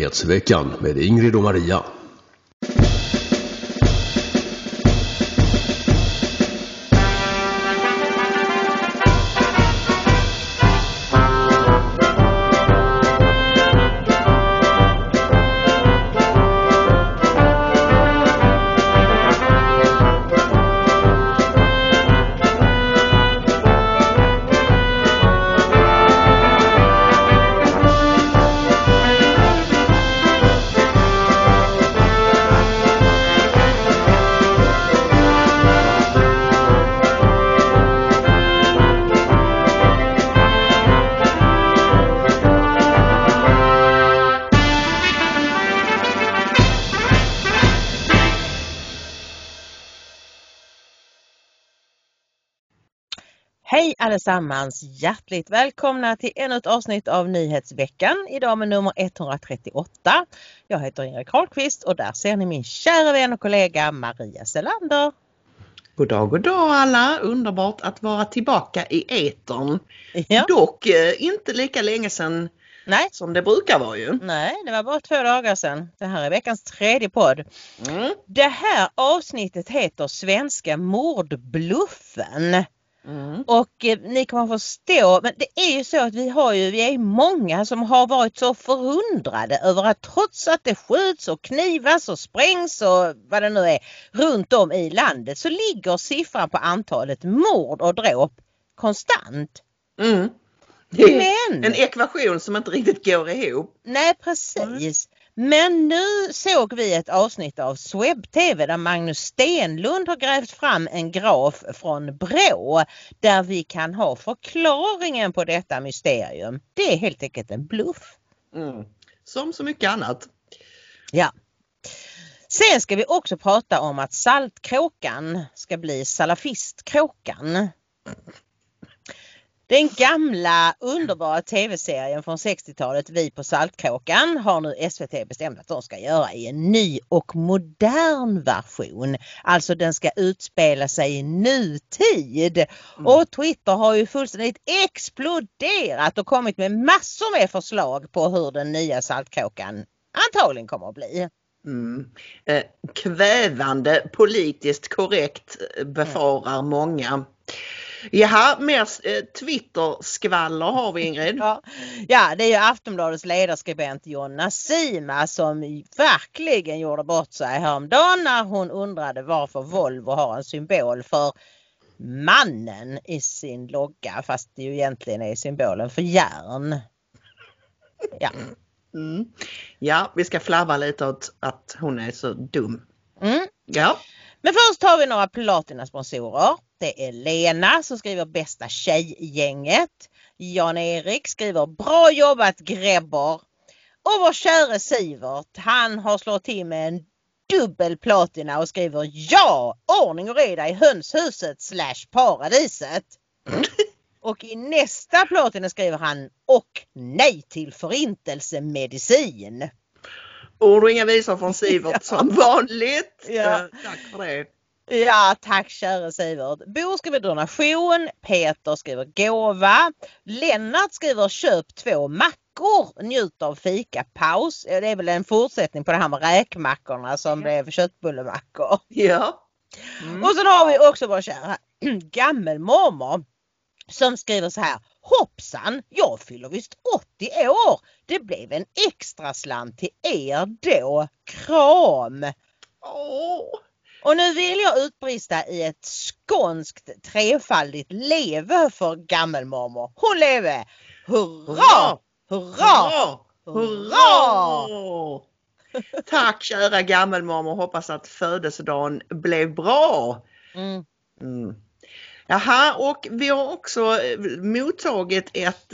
Nyhetsveckan med Ingrid och Maria. Hej allesammans, hjärtligt välkomna till ännu ett avsnitt av Nyhetsveckan, idag med nummer 138. Jag heter Ingrid Karlqvist och där ser ni min kära vän och kollega Maria Selander. God dag alla, underbart att vara tillbaka i etern. Ja. Dock inte lika länge sedan som det brukar vara ju. Nej, det var bara 2 dagar sedan. Det här är veckans 3:e podd. Det här avsnittet heter Svenska mordbluffen. Och ni kommer förstå, men det är ju så att vi är många som har varit så förundrade över att trots att det skjuts och knivas och sprängs och vad det nu är runt om i landet, så ligger siffran på antalet mord och dråp konstant. Det är en ekvation som inte riktigt går ihop. Nej, precis. Men nu såg vi ett avsnitt av Swebb TV där Magnus Stenlund har grävt fram en graf från Brå där vi kan ha förklaringen på detta mysterium. Det är helt enkelt en bluff. Som så mycket annat. Ja. Sen ska vi också prata om att Saltkråkan ska bli salafistkråkan. Den gamla underbara tv-serien från 60-talet Vi på Saltkråkan har nu SVT bestämt att de ska göra i en ny och modern version. Alltså den ska utspela sig i nutid. Och Twitter har ju fullständigt exploderat och kommit med massor med förslag på hur den nya Saltkråkan antagligen kommer att bli. Kvävande, politiskt korrekt befarar många. Jaha, mer Twitter-skvaller har vi, Ingrid. Ja, det är ju Aftonbladets ledarskribent Jonna Sima som verkligen gjorde bort sig häromdagen när hon undrade varför Volvo har en symbol för mannen i sin logga, fast det ju egentligen är symbolen för järn. Ja. Ja, vi ska flabba lite åt att hon är så dum. Ja. Men först har vi några platina-sponsorer. Det är Lena som skriver bästa tjejgänget. Jan-Erik skriver bra jobbat Grebber. Och vår käre Sivert, han har slått till med en dubbel platina och skriver ja, ordning och reda i hönshuset /paradiset. Och i nästa platina skriver han och nej till förintelsemedicin. Ord och inga visor från Sivert som vanligt. Ja. Tack för det. Ja, tack kära Sivert. Bo skriver donation, Peter skriver gåva, Lennart skriver köp 2 mackor, njut av fika, paus. Det är väl en fortsättning på det här med räkmackorna som blev köttbullemackor. Ja. Och sen har vi också vår kära gammelmormor som skriver så här: hoppsan, jag fyller visst 80 år. Det blev en extra slant till er då. Kram. Och nu vill jag utbrista i ett skånskt trefaldigt leve för gammelmormor. Hon leve! Hurra! Hurra! Hurra! Tack kära gammelmormor. Hoppas att födelsedagen blev bra. Jaha, och vi har också mottagit ett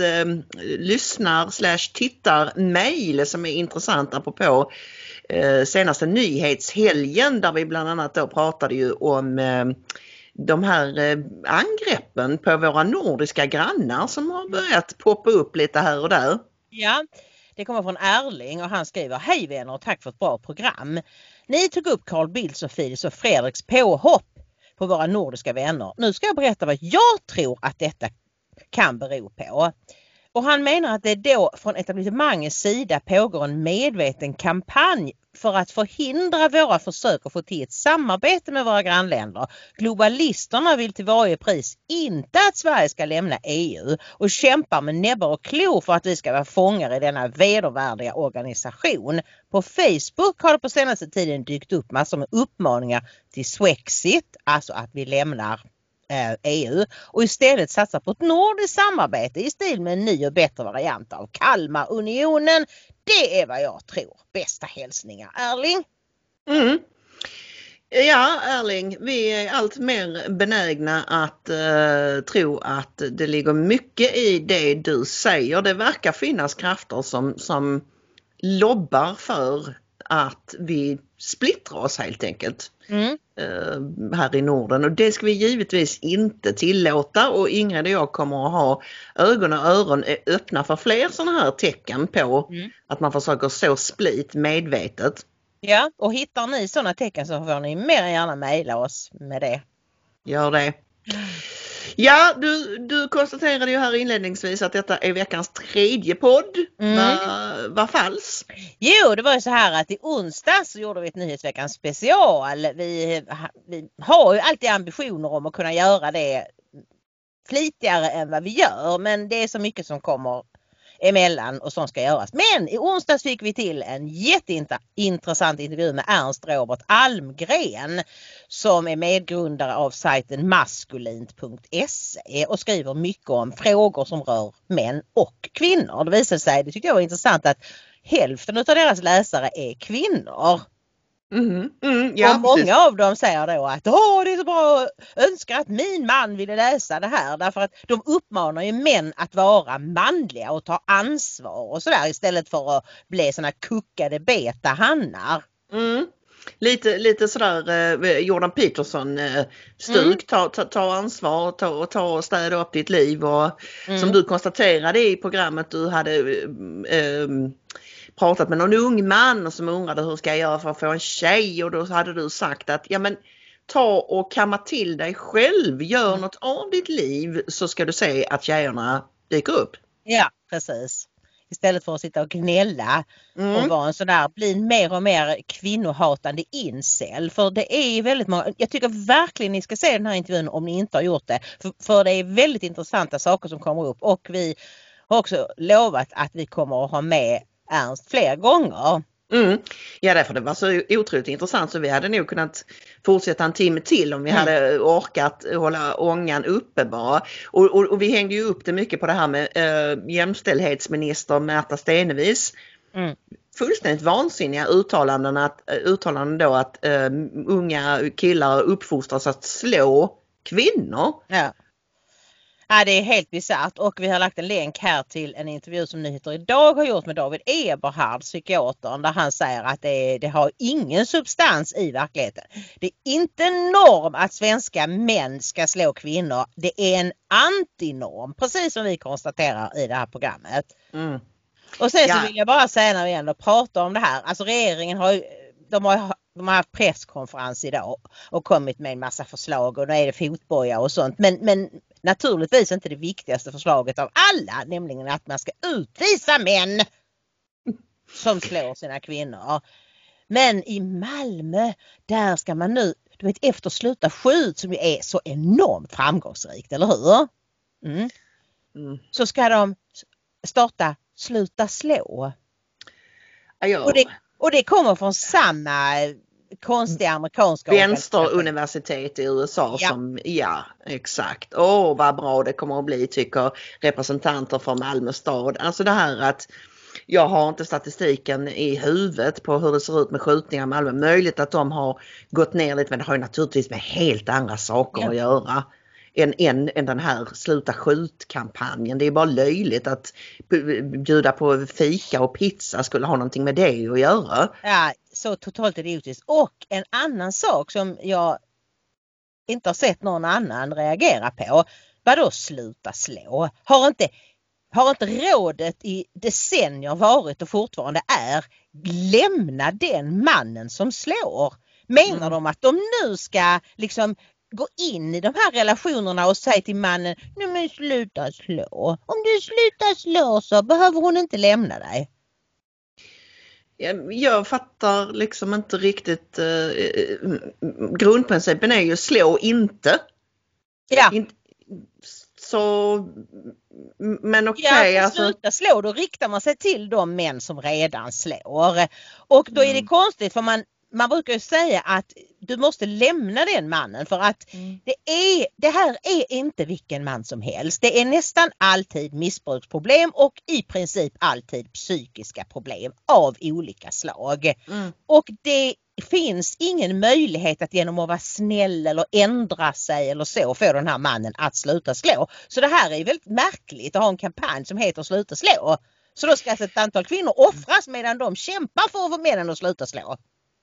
lyssnar/tittar-mail som är intressant apropå senaste nyhetshelgen där vi bland annat då pratade ju om de här angreppen på våra nordiska grannar som har börjat poppa upp lite här och där. Ja, det kommer från Erling och han skriver: hej vänner och tack för ett bra program. Ni tog upp Carl Bildts och Fils och Fredriks påhopp på våra nordiska vänner. Nu ska jag berätta vad jag tror att detta kan bero på. Och han menar att det då från etablissemangets sida pågår en medveten kampanj för att förhindra våra försök att få till ett samarbete med våra grannländer. Globalisterna vill till varje pris inte att Sverige ska lämna EU och kämpar med näbbar och klor för att vi ska vara fångar i denna vedervärdiga organisation. På Facebook har det på senaste tiden dykt upp massor med uppmaningar till Swexit, alltså att vi lämnar EU och istället satsa på ett nordiskt samarbete i stil med en ny och bättre variant av Kalmarunionen. Det är vad jag tror. Bästa hälsningar, Erling. Ja, Erling, vi är allt mer benägna att tro att det ligger mycket i det du säger. Det verkar finnas krafter som lobbar för att vi splittrar oss helt enkelt här i Norden. Och det ska vi givetvis inte tillåta, och Ingrid och jag kommer att ha ögon och öron öppna för fler sådana här tecken på att man försöker så split medvetet. Ja, och hittar ni sådana tecken så får ni mer än gärna mejla oss med det. Gör det. Ja, du konstaterade ju här inledningsvis att detta är veckans 3:e podd. Vad falskt? Jo, det var ju så här att i onsdag så gjorde vi ett nyhetsveckans special. Vi har ju alltid ambitioner om att kunna göra det flitigare än vad vi gör. Men det är så mycket som kommer emellan och som ska göras. Men i onsdags fick vi till en jätteintressant intervju med Ernst Robert Almgren som är medgrundare av sajten maskulint.se och skriver mycket om frågor som rör män och kvinnor. Det visade sig, det tyckte jag var intressant, att hälften av deras läsare är kvinnor. Ja, och många av dem säger då att det är så bra, önskar att min man ville läsa det här, därför att de uppmanar ju män att vara manliga och ta ansvar och sådär istället för att bli såna kuckade beta-hannar. Lite sådär Jordan Peterson stuk, ta ansvar, ta och städa upp ditt liv, och som du konstaterade i programmet, du hade pratat med någon ung man som undrade hur ska jag göra för att få en tjej, och då hade du sagt att ja, men ta och kamma till dig själv, gör något av ditt liv, så ska du se att tjejerna dyker upp. Ja, precis. Istället för att sitta och gnälla och vara en sådär, bli mer och mer kvinnohatande incel. För det är väldigt många, jag tycker verkligen ni ska se den här intervjun om ni inte har gjort det. För det är väldigt intressanta saker som kommer upp, och vi har också lovat att vi kommer att ha med Ernst fler gånger. Ja, därför det var så otroligt intressant, så vi hade nog kunnat fortsätta en timme till om vi hade orkat hålla ångan uppe bara. Och vi hängde ju upp det mycket på det här med jämställdhetsminister Märta Stenevis. Fullständigt vansinniga uttalanden då att unga killar uppfostras att slå kvinnor. Ja, det är helt bisarrt, och vi har lagt en länk här till en intervju som Nyheter idag har gjort med David Eberhard, psykiatern, där han säger att det har ingen substans i verkligheten. Det är inte norm att svenska män ska slå kvinnor. Det är en antinorm, precis som vi konstaterar i det här programmet. Och sen så vill jag bara säga när vi ändå pratar om det här, alltså regeringen har haft presskonferens idag och kommit med en massa förslag, och nu är det fotboja och sånt. Men naturligtvis inte det viktigaste förslaget av alla, nämligen att man ska utvisa män som slår sina kvinnor. Men i Malmö, där ska man nu, efter Sluta skjut, som ju är så enormt framgångsrikt, eller hur? Så ska de starta Sluta slå. Och det kommer från samma konstiga amerikanska vänsteruniversitet i USA som, exakt. Vad bra det kommer att bli, tycker representanter från Malmö stad. Alltså det här att jag har inte statistiken i huvudet på hur det ser ut med skjutningar i Malmö. Möjligt att de har gått ner lite, men det har ju naturligtvis med helt andra saker att göra än den här Sluta skjut-kampanjen. Det är bara löjligt att bjuda på fika och pizza skulle ha någonting med det att göra. Ja, så totalt idiotiskt. Och en annan sak som jag inte har sett någon annan reagera på. Vadå sluta slå? Har inte rådet i decennier varit och fortfarande är lämna den mannen som slår? Menar de att de nu ska liksom gå in i de här relationerna och säga till mannen, nej men sluta slå. Om du slutar slå så behöver hon inte lämna dig. Jag fattar liksom inte riktigt. Grundprincipen är ju slå inte. Ja. Så, men okej. Ja, Alltså. sluta slå, då riktar man sig till de män som redan slår. Och då är det konstigt, för man brukar ju säga att du måste lämna den mannen, för att det här är inte vilken man som helst. Det är nästan alltid missbruksproblem och i princip alltid psykiska problem av olika slag. Och det finns ingen möjlighet att genom att vara snäll eller ändra sig eller så få den här mannen att sluta slå. Så det här är väldigt märkligt att ha en kampanj som heter sluta slå. Så då ska alltså ett antal kvinnor offras medan de kämpar för att få männen att sluta slå.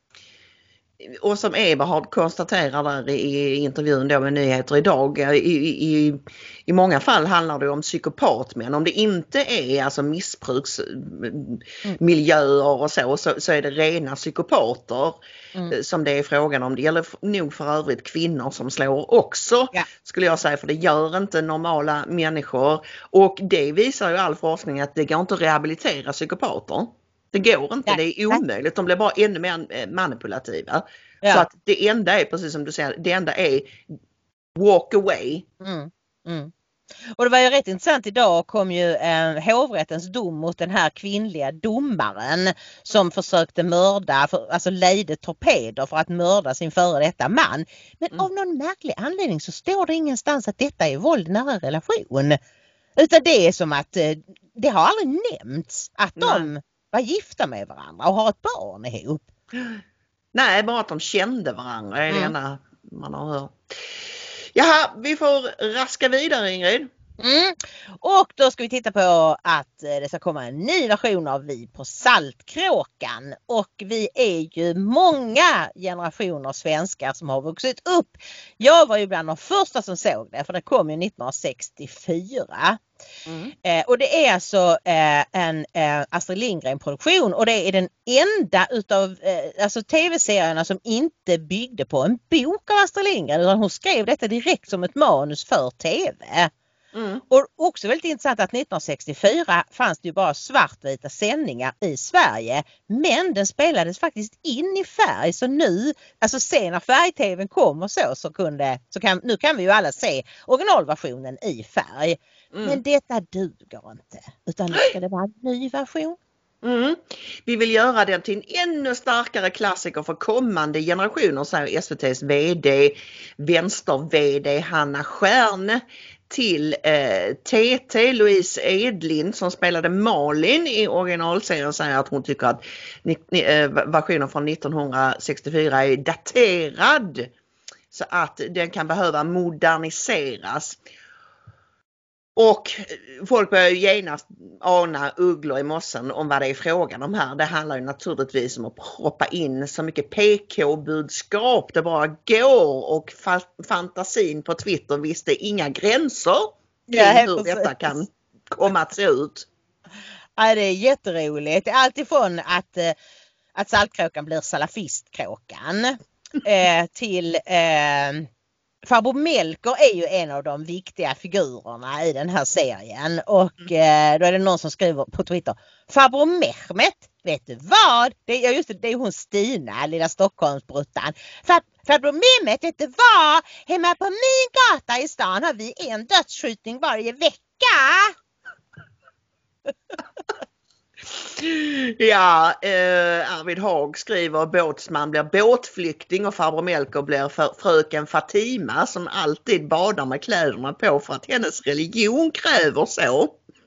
Och som Eberhard konstaterar där i intervjun då med Nyheter idag, i många fall handlar det om psykopatmän. Om det inte är alltså missbruksmiljöer och så är det rena psykopater som det är frågan om. Det gäller nog för övrigt kvinnor som slår också, skulle jag säga, för det gör inte normala människor. Och det visar ju all forskning att det går inte att rehabilitera psykopater. Det går inte, det är omöjligt. De blir bara ännu mer manipulativa. Ja. Så att det enda är, precis som du säger, det enda är walk away. Och det var ju rätt intressant, idag kom ju hovrättens dom mot den här kvinnliga domaren som försökte mörda, alltså lejde torpeder för att mörda sin före detta man. Men av någon märklig anledning så står det ingenstans att detta är våld i nära relation. Utan det är som att det har aldrig nämnts att de var gifta med varandra och har ett barn ihop. Nej, bara att de kände varandra är det enda man har hört. Jaha, vi får raska vidare, Ingrid. Och då ska vi titta på att det ska komma en ny version av Vi på Saltkråkan. Och vi är ju många generationer svenskar som har vuxit upp. Jag var ju bland de första som såg det, för det kom ju 1964. Och det är alltså en Astrid Lindgren-produktion, och det är den enda utav alltså tv-serierna som inte byggde på en bok av Astrid Lindgren, utan hon skrev detta direkt som ett manus för tv. Och också väldigt intressant att 1964 fanns det ju bara svartvita sändningar i Sverige, men den spelades faktiskt in i färg, så nu, alltså sen när färg-tvn kom och nu kan vi ju alla se originalversionen i färg. Men detta duger inte, utan nu ska det vara en ny version. Vi vill göra den till en ännu starkare klassiker för kommande generationer, säger SVT:s vänster-vd Hanna Stjärn till TT. Louise Edlind som spelade Malin i originalserien säger att hon tycker att versionen från 1964 är daterad, så att den kan behöva moderniseras. Och folk börjar genast ana ugglor i mossen om vad det är frågan om här. Det handlar ju naturligtvis om att proppa in så mycket PK-budskap det bara går, och fantasin på Twitter visste inga gränser hur detta kan komma att se ut. Ja, det är jätteroligt. Det är alltifrån att Saltkråkan blir salafistkråkan till Farbror Melker är ju en av de viktiga figurerna i den här serien, och då är det någon som skriver på Twitter: Farbror Mehmet, vet du vad? Det är hon Stina, lilla Stockholmsbruttan. Farbror Mehmet, vet du vad? Hemma på min gata i stan har vi en dödsskjutning varje vecka. Ja, Arvid Haag skriver: båtsman blir båtflykting och farbror Melker blir fröken Fatima som alltid badar med kläderna på för att hennes religion kräver så.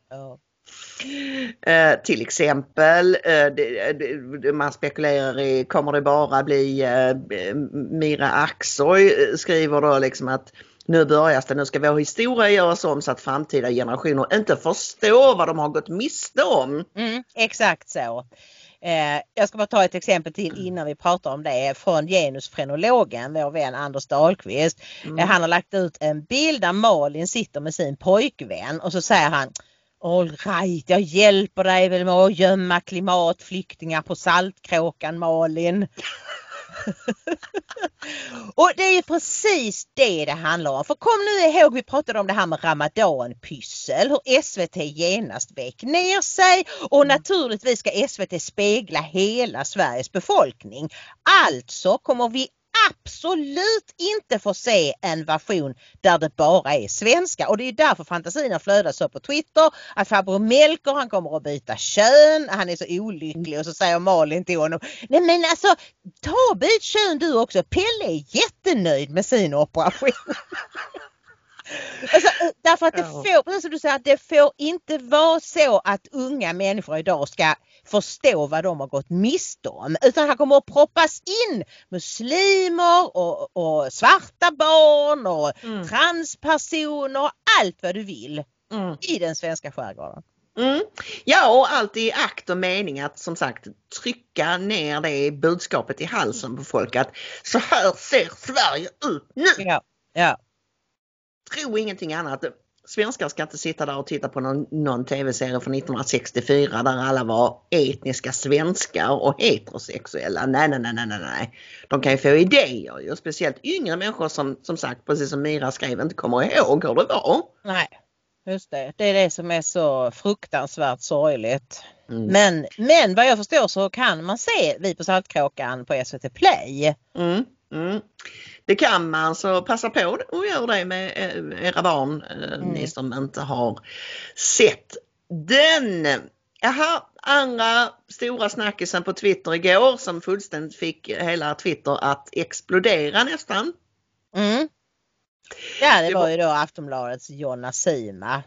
Till exempel, man spekulerar i, kommer det bara bli Mira Aksoy skriver då liksom att nu ska vår historia göras om så att framtida generationer inte förstår vad de har gått miste om. Exakt så. Jag ska bara ta ett exempel till innan vi pratar om det, från genusfrenologen, vår vän Anders Dahlqvist. Han har lagt ut en bild där Malin sitter med sin pojkvän, och så säger han: all right, jag hjälper dig väl med att gömma klimatflyktingar på Saltkråkan, Malin. Och det är ju precis det handlar om. För kom nu ihåg, vi pratade om det här med ramadanpyssel. Hur SVT genast väck ner sig. Och naturligtvis ska SVT spegla hela Sveriges befolkning. Alltså kommer vi absolut inte få se en version där det bara är svenska. Och det är därför fantasin har flödat så på Twitter. Att farbror Melker, han kommer att byta kön. Han är så olycklig. Och så säger Malin till honom: nej men alltså, ta byt kön du också. Pelle är jättenöjd med sin operation. Alltså, därför att det får, som du säger, att det får inte vara så att unga människor idag ska förstå vad de har gått miste om. Utan här kommer att proppas in muslimer och svarta barn och transpersoner och allt vad du vill i den svenska skärgården. Ja, och allt i akt och mening att som sagt trycka ner det budskapet i halsen på folk att så här ser Sverige ut nu. Ja. Tro ingenting annat. Svenskar ska inte sitta där och titta på någon tv-serie från 1964 där alla var etniska svenskar och heterosexuella. Nej. De kan ju få idéer. Ju. Speciellt yngre människor som sagt, precis som Mira skrev, inte kommer ihåg hur det var. Nej, just det. Det är det som är så fruktansvärt sorgligt. Men vad jag förstår så kan man se Vi på Saltkråkan på SVT Play. Det kan man, så passa på och gör det med era barn, ni som inte har sett den. Jaha, andra stora snackisen på Twitter igår som fullständigt fick hela Twitter att explodera nästan. Ja, det var ju då Aftonbladets Jonna Sima.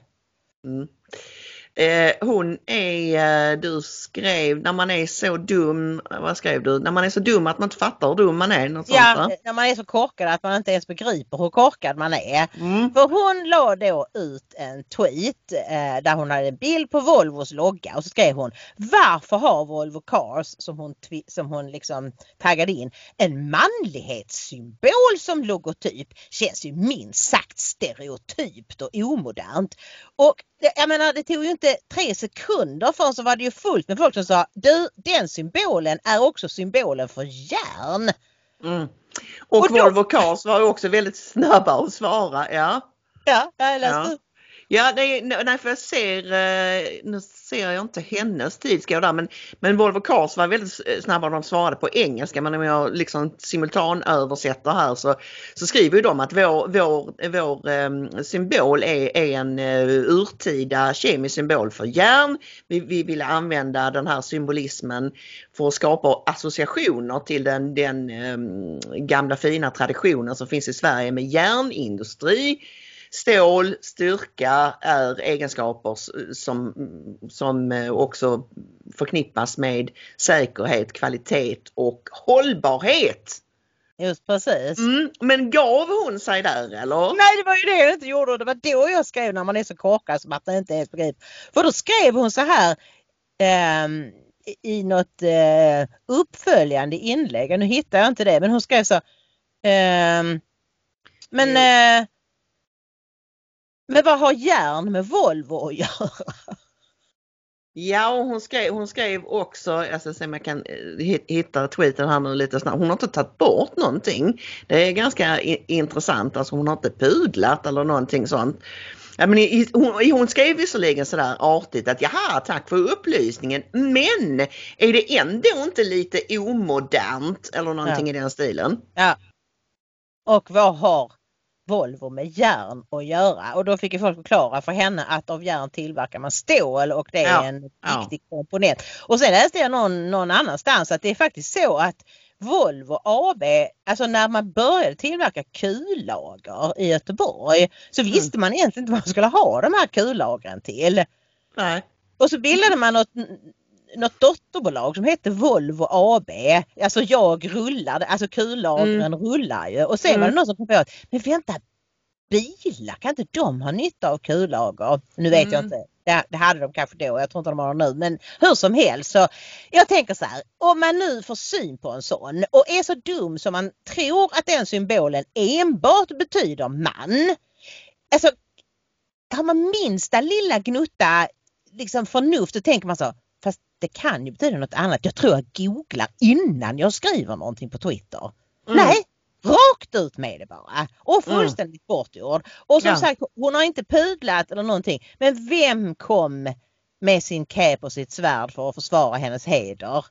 Hon är, du skrev, när man är så dum, vad skrev du? När man är så dum att man inte fattar hur dum man är. Något sånt, när man är så korkad att man inte ens begriper hur korkad man är. För hon la då ut en tweet där hon hade en bild på Volvos logga och så skrev hon: varför har Volvo Cars, som hon liksom taggade in, en manlighetssymbol som logotyp? Känns ju minst sagt stereotypt och omodernt. Och jag menar, det tog ju inte 3 sekunder förrän så var det ju fullt med folk som sa: du, den symbolen är också symbolen för järn. Och Volvo Cars var ju också väldigt snabba att svara. Ja, jag läste. Ja, nej, för jag nu ser jag inte hennes tidskår där, men Volvo Cars var väldigt snabba, de svarade på engelska, men om jag liksom simultan översätter här så skriver ju de att vår symbol är en urtida kemisk symbol för järn. Vi ville använda den här symbolismen för att skapa associationer till den gamla fina traditionen som finns i Sverige med järnindustri. Stål, styrka är egenskaper som också förknippas med säkerhet, kvalitet och hållbarhet. Just precis. Men gav hon sig där eller? Nej, det var ju det jag inte gjorde. Det var då jag skrev, när man är så korkad som att det inte är begriper. För då skrev hon så här i något uppföljande inlägg. Nu hittar jag inte det, men hon skrev så. Men vad har järn med Volvo att göra? Ja, och hon skrev också, jag ska se om jag kan hitta tweeten här nu lite snabbt. Hon har inte tagit bort någonting. Det är ganska intressant, alltså hon har inte pudlat eller någonting sånt. Ja, men hon skrev visserligen sådär artigt att jaha, tack för upplysningen, men är det ändå inte lite omodernt eller någonting i den stilen? Ja. Och vad har Volvo med järn att göra? Och då fick ju folk förklara för henne att av järn tillverkar man stål och det är en viktig komponent. Och sen läste jag någon annanstans att det är faktiskt så att Volvo AB, alltså när man började tillverka kullager i Göteborg så visste man egentligen inte vad man skulle ha de här kullagren till. Nej. Och så bildade man något dotterbolag som hette Volvo AB. Alltså kullagren rullar ju. Och sen var det någon som kom på att, men vänta, bilar, kan inte de ha nytta av kullager? Nu vet jag inte. Det hade de kanske då, jag tror inte de har det nu. Men hur som helst, så jag tänker så här, om man nu får syn på en sån och är så dum som man tror att den symbolen enbart betyder man. Alltså, har man minsta lilla gnutta liksom förnuft, så tänker man så, fast det kan ju betyda något annat. Jag tror jag googlar innan jag skriver någonting på Twitter. Nej, rakt ut med det bara. Och fullständigt bortgjord. Och som sagt, hon har inte pudlat eller någonting. Men vem kom med sin cap och sitt svärd för att försvara hennes heder?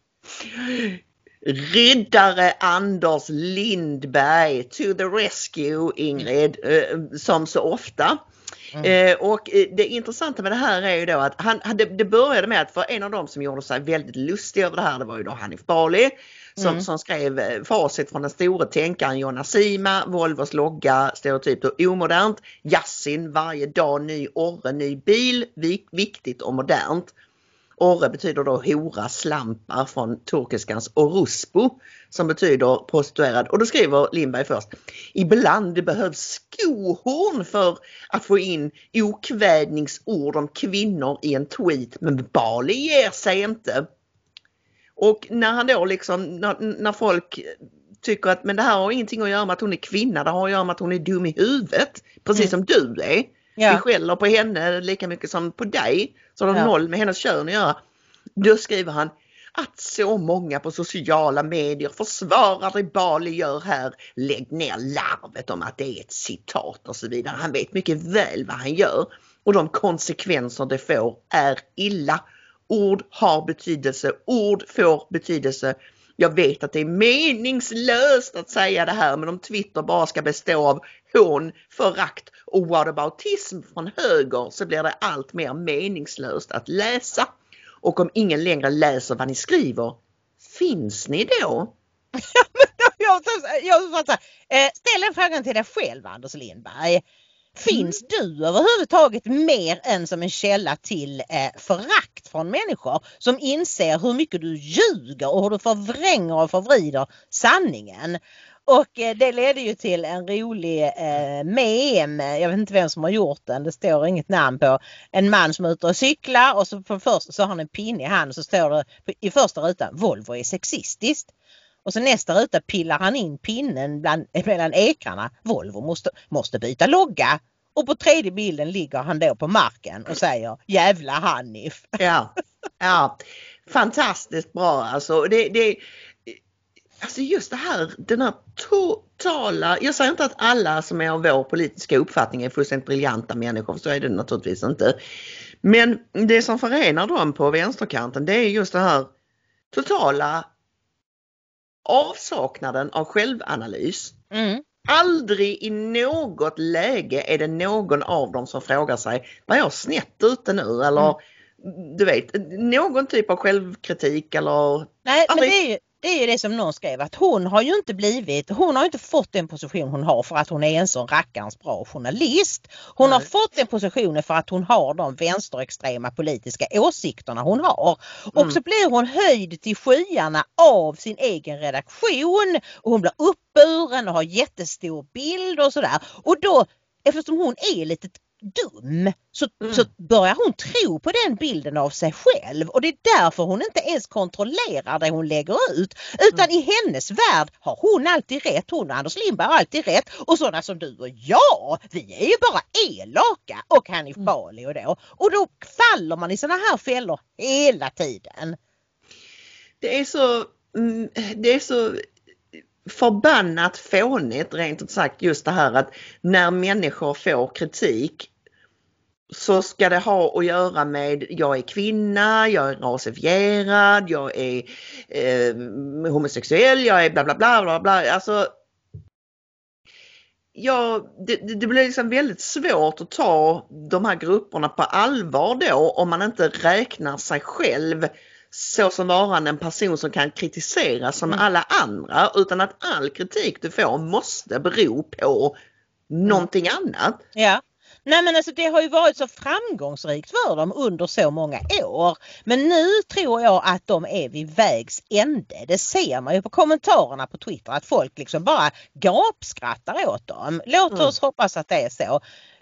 Riddare Anders Lindberg, to the rescue, Ingrid, som så ofta. Och det intressanta med det här är ju då att det började med att för en av dem som gjorde sig väldigt lustig över det här, det var ju då Hanif Bali som skrev facit från den stora tänkaren Jonna Sima, Volvos logga, stereotypt och omodernt, Yassin, varje dag ny orre, ny bil, viktigt och modernt. Orre betyder då hora, slampar från turkiskans orospo som betyder prostituerad. Och då skriver Lindberg först: ibland behövs skohorn för att få in okvädningsord om kvinnor i en tweet, men Bali ger sig inte. Och när han då liksom, när folk tycker att men det här har ingenting att göra med att hon är kvinna, det har att göra med att hon är dum i huvudet, precis som du är. Ja. Vi skäller på henne lika mycket som på dig, så de har noll med hennes kön att göra. Då skriver han att så många på sociala medier försvarar det Bali gör här. Lägg ner larvet om att det är ett citat och så vidare. Han vet mycket väl vad han gör och de konsekvenser det får är illa. Ord har betydelse, ord får betydelse. Jag vet att det är meningslöst att säga det här, men om Twitter bara ska bestå av hån, förakt och whataboutism från höger så blir det allt mer meningslöst att läsa. Och om ingen längre läser vad ni skriver, finns ni då? Ställ en fråga till dig själv, Anders Lindberg. Finns du överhuvudtaget mer än som en källa till förakt från människor som inser hur mycket du ljuger och hur du förvränger och förvrider sanningen? Och det leder ju till en rolig meme, jag vet inte vem som har gjort den, det står inget namn på, en man som är ute och cyklar och så på första så har han en pinne i hand och så står det i första rutan: Volvo är sexistiskt. Och så nästa ruta pillar han in pinnen mellan ekrarna: Volvo måste byta logga. Och på tredje bilden ligger han då på marken och säger: jävla Hanif. Ja, fantastiskt bra alltså. Alltså just det här, den här totala, jag säger inte att alla som är av vår politiska uppfattning är fullständigt briljanta människor, så är det naturligtvis inte. Men det som förenar dem på vänsterkanten, det är just det här totala avsaknaden av självanalys. Aldrig i något läge är det någon av dem som frågar sig: var jag snett ute nu? Eller du vet, någon typ av självkritik eller... Nej, men det är ju det som någon skrev, att hon har ju inte fått den position hon har för att hon är en sån rackarns bra journalist. Hon har fått den positionen för att hon har de vänsterextrema politiska åsikterna hon har. Och så blir hon höjd till skyarna av sin egen redaktion och hon blir uppburen och har jättestor bild och sådär. Och då, eftersom hon är lite dum, så börjar hon tro på den bilden av sig själv, och det är därför hon inte ens kontrollerar det hon lägger ut, utan i hennes värld har hon alltid rätt, hon och Anders Lindberg har alltid rätt, och sådana som du och jag, vi är ju bara elaka, och Hanif Bali och då faller man i såna här fällor hela tiden. Det är så förbannat fånigt, rent ut sagt, just det här att när människor får kritik så ska det ha att göra med: jag är kvinna, jag är rasifierad, jag är homosexuell, jag är bla bla bla bla bla. Alltså, det blir liksom väldigt svårt att ta de här grupperna på allvar då, om man inte räknar sig själv så som varande en person som kan kritiseras som alla andra, utan att all kritik du får måste bero på någonting annat. Ja. Nej, men alltså det har ju varit så framgångsrikt för dem under så många år. Men nu tror jag att de är vid vägs ände. Det ser man ju på kommentarerna på Twitter, att folk liksom bara gapskrattar åt dem. Låt oss hoppas att det är så.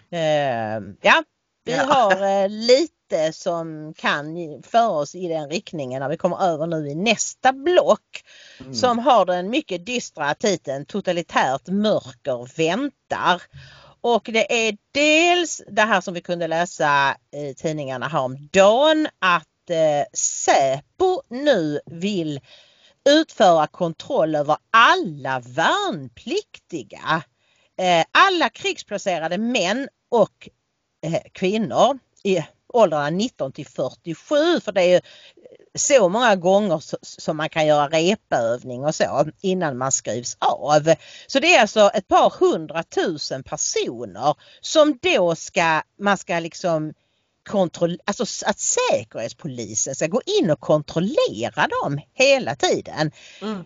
Vi har lite som kan föra oss i den riktningen när vi kommer över nu i nästa block, som har den mycket dystra titeln Totalitärt mörker väntar. Och det är dels det här som vi kunde läsa i tidningarna här om dagen, att Säpo nu vill utföra kontroll över alla värnpliktiga. Alla krigsplacerade män och kvinnor i åldrarna 19 till 47, för det är ju så många gånger som man kan göra repövning och så innan man skrivs av. Så det är alltså ett par 100 000 personer som då man ska liksom alltså att säkerhetspolisen ska gå in och kontrollera dem hela tiden. Mm.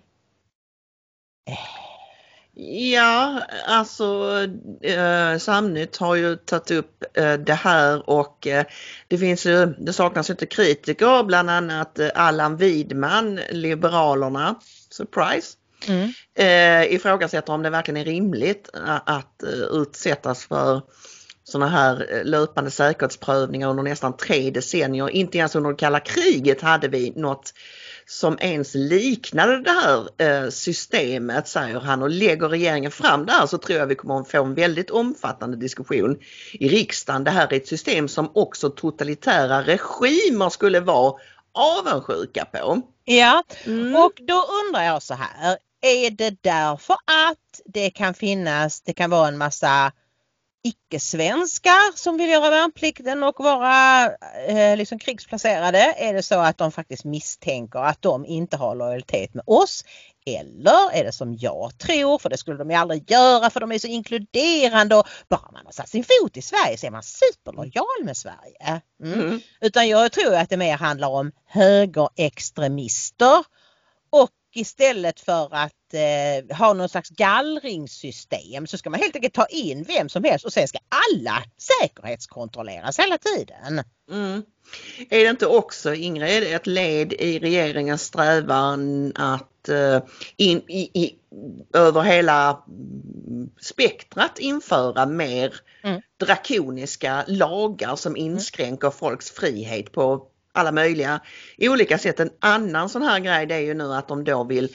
Ja, alltså Samnytt har ju tagit upp det här och det saknas inte kritiker, bland annat Allan Widman, Liberalerna, surprise, ifrågasätter om det verkligen är rimligt att utsättas för sådana här löpande säkerhetsprövningar under nästan 3 decennier. Inte ens under det kalla kriget hade vi något som ens liknade det här systemet, säger han, och lägger regeringen fram det här så tror jag vi kommer att få en väldigt omfattande diskussion i riksdagen. Det här är ett system som också totalitära regimer skulle vara avundsjuka på. Ja, och då undrar jag så här, är det därför att det kan vara en massa icke-svenskar som vill göra värnplikten och vara liksom krigsplacerade? Är det så att de faktiskt misstänker att de inte har lojalitet med oss? Eller är det som jag tror, för det skulle de ju aldrig göra för de är så inkluderande och bara man har satt sin fot i Sverige så är man superlojal med Sverige. Utan jag tror att det mer handlar om högerextremister och istället för att ha någon slags gallringssystem så ska man helt enkelt ta in vem som helst och sen ska alla säkerhetskontrolleras hela tiden. Är det inte också, Ingrid, ett led i regeringens strävan att över hela spektrat införa mer drakoniska lagar som inskränker folks frihet på alla möjliga olika sätt? En annan sån här grej det är ju nu att de då vill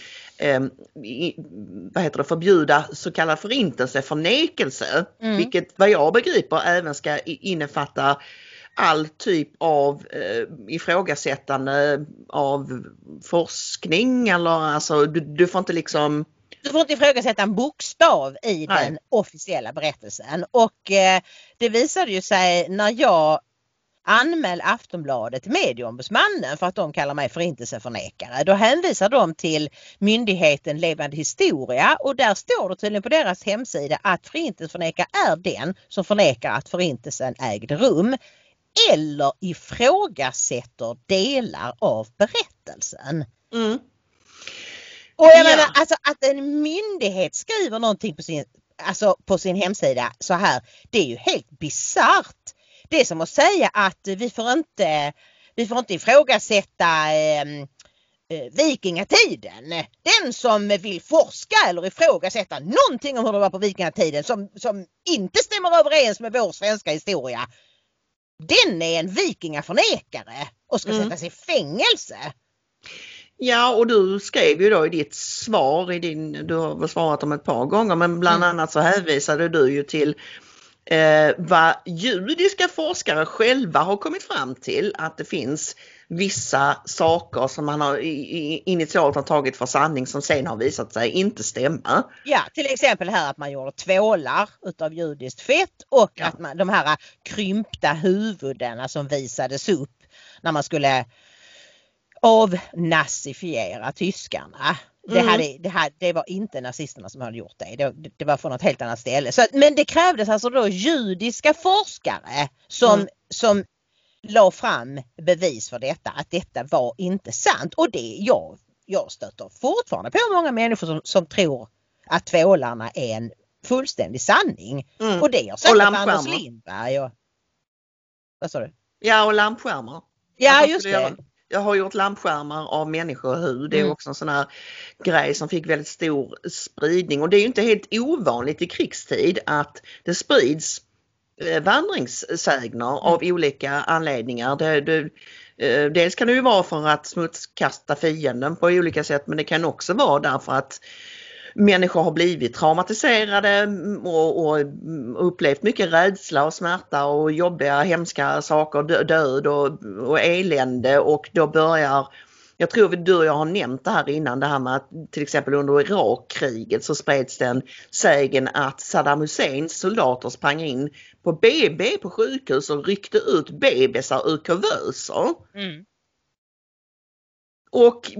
förbjuda så kallad förintelseförnekelse, vilket vad jag begriper även ska innefatta all typ av ifrågasättande av forskning, eller alltså du får inte liksom... Du får inte ifrågasätta en bokstav i den officiella berättelsen, och det visade ju sig när jag anmäl Aftonbladet till Medieombudsmannen för att de kallar mig förintelseförnekare. Då hänvisar de till myndigheten Levande historia och där står det tydligen på deras hemsida att förintelseförnekare är den som förnekar att förintelsen ägde rum eller ifrågasätter delar av berättelsen. Och jag menar alltså att en myndighet skriver någonting på sin hemsida så här, det är ju helt bisarrt. Det är som att säga att vi får inte ifrågasätta vikingatiden. Den som vill forska eller ifrågasätta någonting om hur det var på vikingatiden som inte stämmer överens med vår svenska historia, den är en vikingaförnekare och ska sättas i fängelse. Ja, och du skrev ju då i ditt svar, du har väl svarat om ett par gånger, men bland annat så hänvisade du ju till vad judiska forskare själva har kommit fram till, att det finns vissa saker som man har initialt har tagit för sanning som sen har visat sig inte stämma. Ja, till exempel här att man gjorde tvålar utav judiskt fett och att de här krympta huvudena som visades upp när man skulle avnazifiera tyskarna. Det var inte nazisterna som hade gjort det. Det var från ett helt annat ställe. Men det krävdes alltså då judiska forskare som la fram bevis för detta. Att detta var inte sant. Och jag stöter fortfarande på många människor som tror att tvålarna är en fullständig sanning. Och det har sagt Anders Lindberg. Vad sa du? Ja, och lampskärmar. Ja, just det. Jag har gjort lampskärmar av människohud. Det är också en sån här grej som fick väldigt stor spridning. Och det är ju inte helt ovanligt i krigstid att det sprids vandringssägner av olika anledningar. Dels kan det ju vara för att smutskasta fienden på olika sätt, men det kan också vara därför att människor har blivit traumatiserade och upplevt mycket rädsla och smärta och jobbiga, hemska saker, död och elände, och då börjar, jag tror du och jag har nämnt det här innan, det här med att till exempel under Irakkriget så spreds den sägen att Saddam Husseins soldater sprang in på BB på sjukhus och ryckte ut bebisar ur kuvöser. Mm. Och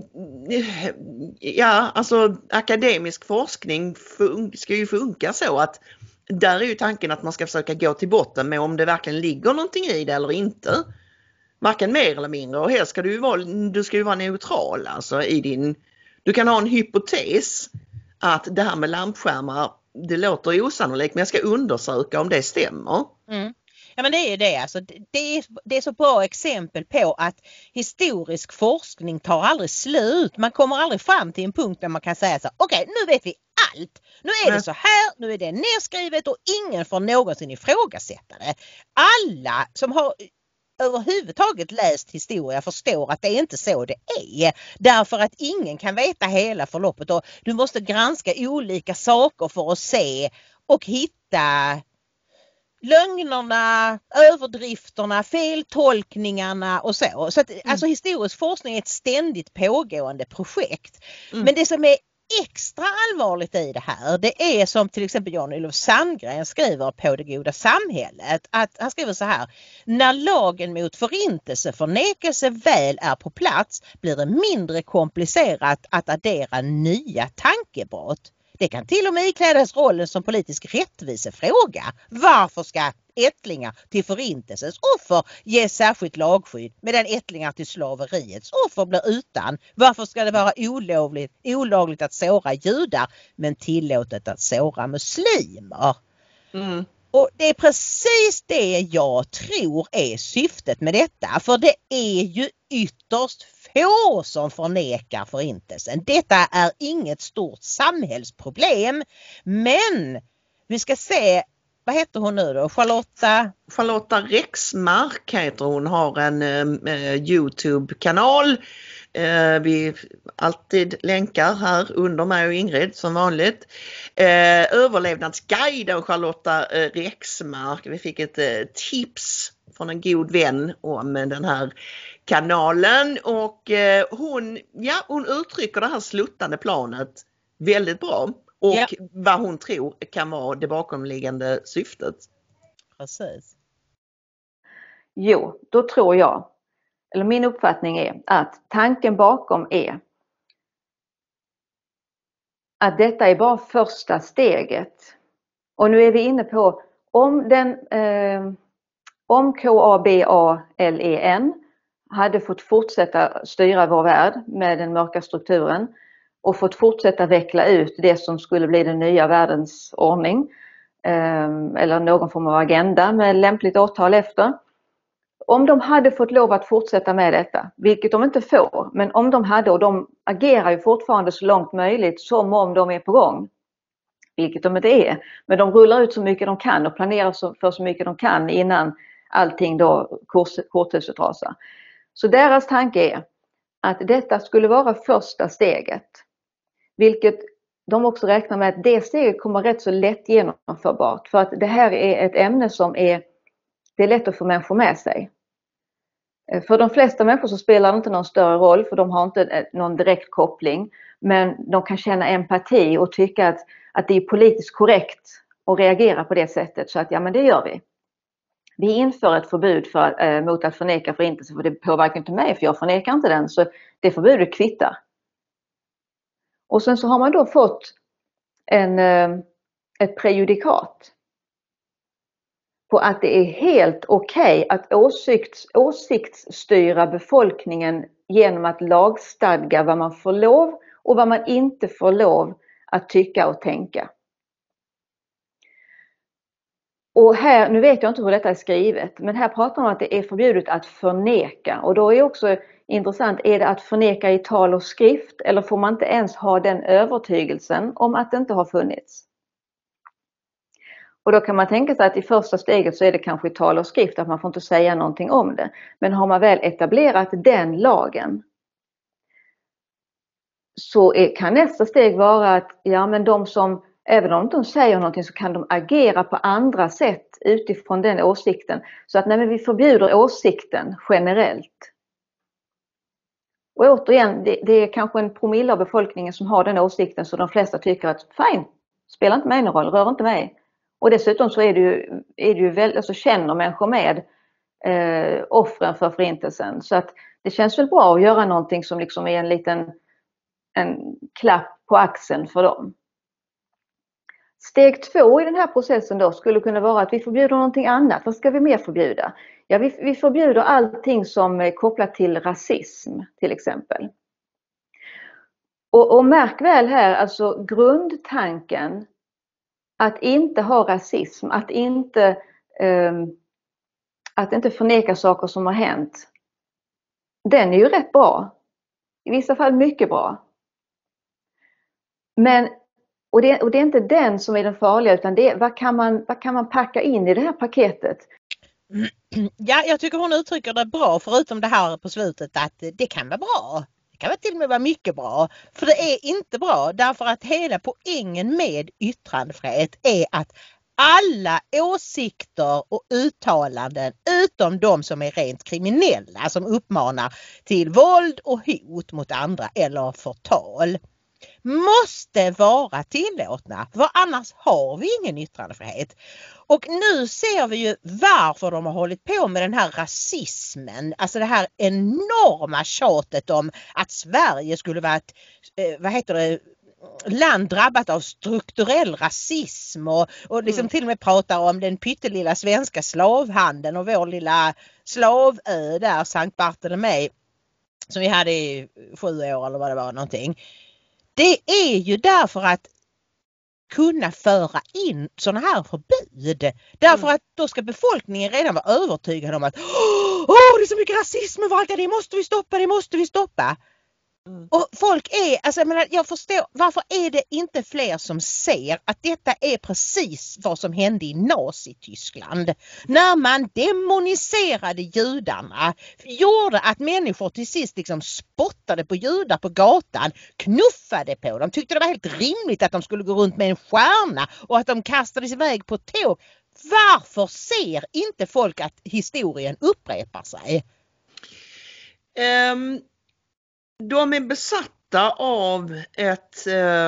ja, alltså akademisk forskning ska ju funka så att där är ju tanken att man ska försöka gå till botten med om det verkligen ligger någonting i det eller inte. Varken mer eller mindre, och här ska du ska ju vara neutral alltså i din, du kan ha en hypotes att det här med lampskärmar, det låter osannolikt, men jag ska undersöka om det stämmer. Mm. Ja, men det är ju det. Alltså, det är så bra exempel på att historisk forskning tar aldrig slut. Man kommer aldrig fram till en punkt där man kan säga så, okej, nu vet vi allt. Nu är det så här, nu är det nedskrivet och ingen får någonsin ifrågasätta det. Alla som har överhuvudtaget läst historia förstår att det är inte så det är. Därför att ingen kan veta hela förloppet och du måste granska olika saker för att se och hitta lögnerna, överdrifterna, feltolkningarna och så. Så att, alltså historisk forskning är ett ständigt pågående projekt. Men det som är extra allvarligt i det här, det är som till exempel Jan-Olof Sandgren skriver på Det goda samhället, att han skriver så här: när lagen mot förintelseförnekelse väl är på plats blir det mindre komplicerat att addera nya tankebrott. Det kan till och med iklädas rollen som politisk rättvisefråga. Varför ska ättlingar till förintelsens offer ges särskilt lagskydd medan ättlingar till slaveriets offer blir utan? Varför ska det vara olagligt att såra judar men tillåtet att såra muslimer? Och det är precis det jag tror är syftet med detta. För det är ju ytterst få som förnekar förintelsen. Detta är inget stort samhällsproblem. Men vi ska se, vad heter hon nu då? Charlotta Rexmark heter hon, har en YouTube-kanal. Vi alltid länkar här under mig och Ingrid som vanligt. Överlevnadsguide och Charlotta Rexmark. Vi fick ett tips från en god vän om den här kanalen, och hon uttrycker det här sluttande planet väldigt bra och vad hon tror kan vara det bakomliggande syftet. Precis. Jo, då tror jag, eller min uppfattning är att tanken bakom är att detta är bara första steget. Och nu är vi inne på om KABALEN hade fått fortsätta styra vår värld med den mörka strukturen och fått fortsätta veckla ut det som skulle bli den nya världens ordning eller någon form av agenda med lämpligt årtal efter. Om de hade fått lov att fortsätta med detta, vilket de inte får, men om de hade, och de agerar ju fortfarande så långt möjligt som om de är på gång, vilket de inte är, men de rullar ut så mycket de kan och planerar för så mycket de kan innan allting då korthuset rasar. Så deras tanke är att detta skulle vara första steget, vilket de också räknar med att det steget kommer rätt så lätt genomförbart, för att det här är ett ämne som det är lätt att få människor med sig. För de flesta människor så spelar det inte någon större roll, för de har inte någon direkt koppling, men de kan känna empati och tycka att det är politiskt korrekt att reagera på det sättet, så att ja, men det gör vi. Vi inför ett förbud mot att förneka förintelse, för det påverkar inte mig, för jag förnekar inte den, så det förbudet kvittar. Och sen så har man då fått ett prejudikat på att det är helt okej att åsiktsstyra befolkningen genom att lagstadga vad man får lov och vad man inte får lov att tycka och tänka. Och här, nu vet jag inte hur detta är skrivet, men här pratar man om att det är förbjudet att förneka. Och då är också intressant, är det att förneka i tal och skrift, eller får man inte ens ha den övertygelsen om att det inte har funnits? Och då kan man tänka sig att i första steget så är det kanske i tal och skrift, att man får inte säga någonting om det. Men har man väl etablerat den lagen, kan nästa steg vara att men de som, även om de säger någonting, så kan de agera på andra sätt utifrån den åsikten. Så att när vi förbjuder åsikten generellt. Och återigen, det är kanske en promille av befolkningen som har den åsikten, så de flesta tycker att fine, spelar inte mig någon roll, rör inte mig. Och dessutom så är det ju väl, alltså känner människor med offren för förintelsen. Så att det känns väl bra att göra någonting som liksom är en klapp på axeln för dem. Steg 2 i den här processen då skulle kunna vara att vi förbjuder någonting annat. Vad ska vi mer förbjuda? Ja, vi förbjuder allting som är kopplat till rasism till exempel. Och märk väl här, alltså grundtanken att inte ha rasism, att inte förneka saker som har hänt. Den är ju rätt bra. I vissa fall mycket bra. Men och det är inte den som är den farliga, utan det är vad kan man packa in i det här paketet? Ja, jag tycker hon uttrycker det bra, förutom det här på slutet att det kan vara bra. Det kan till och med vara mycket bra. För det är inte bra, därför att hela poängen med yttrandefrihet är att alla åsikter och uttalanden, utom de som är rent kriminella, som uppmanar till våld och hot mot andra eller förtal, måste vara tillåtna, för annars har vi ingen yttrandefrihet. Och nu ser vi ju varför de har hållit på med den här rasismen, alltså det här enorma tjatet om att Sverige skulle vara ett, land drabbat av strukturell rasism och liksom till och med pratar om den pyttelilla svenska slavhandeln och vår lilla slavö där, Sankt Bartolomé, som vi hade i 7 år eller vad det var någonting. Det är ju därför att kunna föra in sådana här förbud. Därför att då ska befolkningen redan vara övertygad om att det är så mycket rasism överallt, det måste vi stoppa. Och folk är, alltså jag förstår, varför är det inte fler som ser att detta är precis vad som hände i Nazityskland? När man demoniserade judarna, gjorde att människor till sist liksom spottade på judar på gatan, knuffade på dem, tyckte det var helt rimligt att de skulle gå runt med en stjärna och att de kastades iväg på tåg. Varför ser inte folk att historien upprepar sig? De är besatta av ett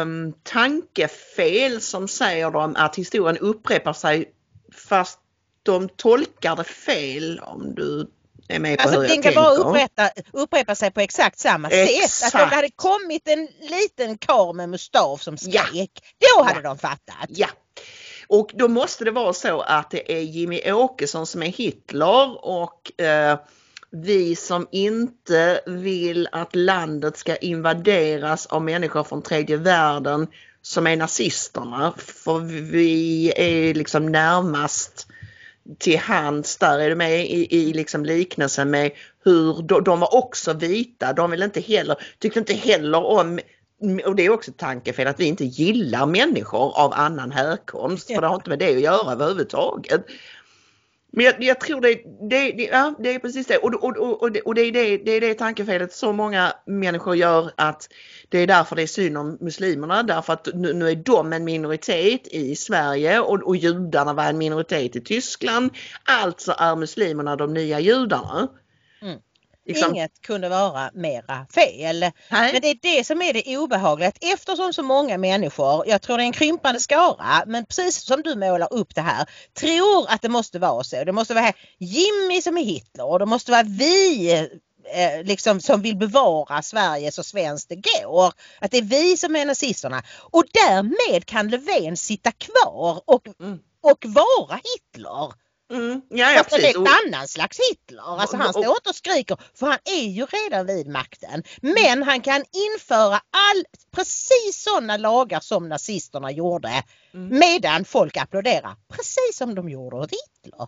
tankefel som säger dem att historien upprepar sig, fast de tolkar det fel, om du är med på hur jag tänker. Den kan bara upprepa sig på exakt samma sätt. Att det hade kommit en liten karl med mustasch som skrek, då hade de fattat. Ja. Och då måste det vara så att det är Jimmy Åkesson som är Hitler och vi som inte vill att landet ska invaderas av människor från tredje världen som är nazisterna. För vi är liksom närmast till hands där. Är du med i liksom liknelsen med hur de var också vita. De vill inte heller, tyckte inte heller om, och det är också tankefel, att vi inte gillar människor av annan härkomst. För det har inte med det att göra överhuvudtaget. Men jag tror det är precis det. Och det är det tankefelet så många människor gör, att det är därför det är synd om muslimerna. Därför att nu är de en minoritet i Sverige och judarna var en minoritet i Tyskland. Alltså är muslimerna de nya judarna. Liksom. Inget kunde vara mera fel. Nej. Men det är det som är det obehagliga. Eftersom så många människor, jag tror det är en krympande skara, men precis som du målar upp det här, tror att det måste vara så. Det måste vara Jimmy som är Hitler och det måste vara vi liksom, som vill bevara Sverige så svenskt det går. Att det är vi som är nazisterna. Och därmed kan Löfven sitta kvar och vara Hitler. Ja, det är en annan slags Hitler. Alltså han står inte och skriker, för han är ju redan vid makten. Men han kan införa precis sådana lagar som nazisterna gjorde, medan folk applåderar. Precis som de gjorde åt Hitler.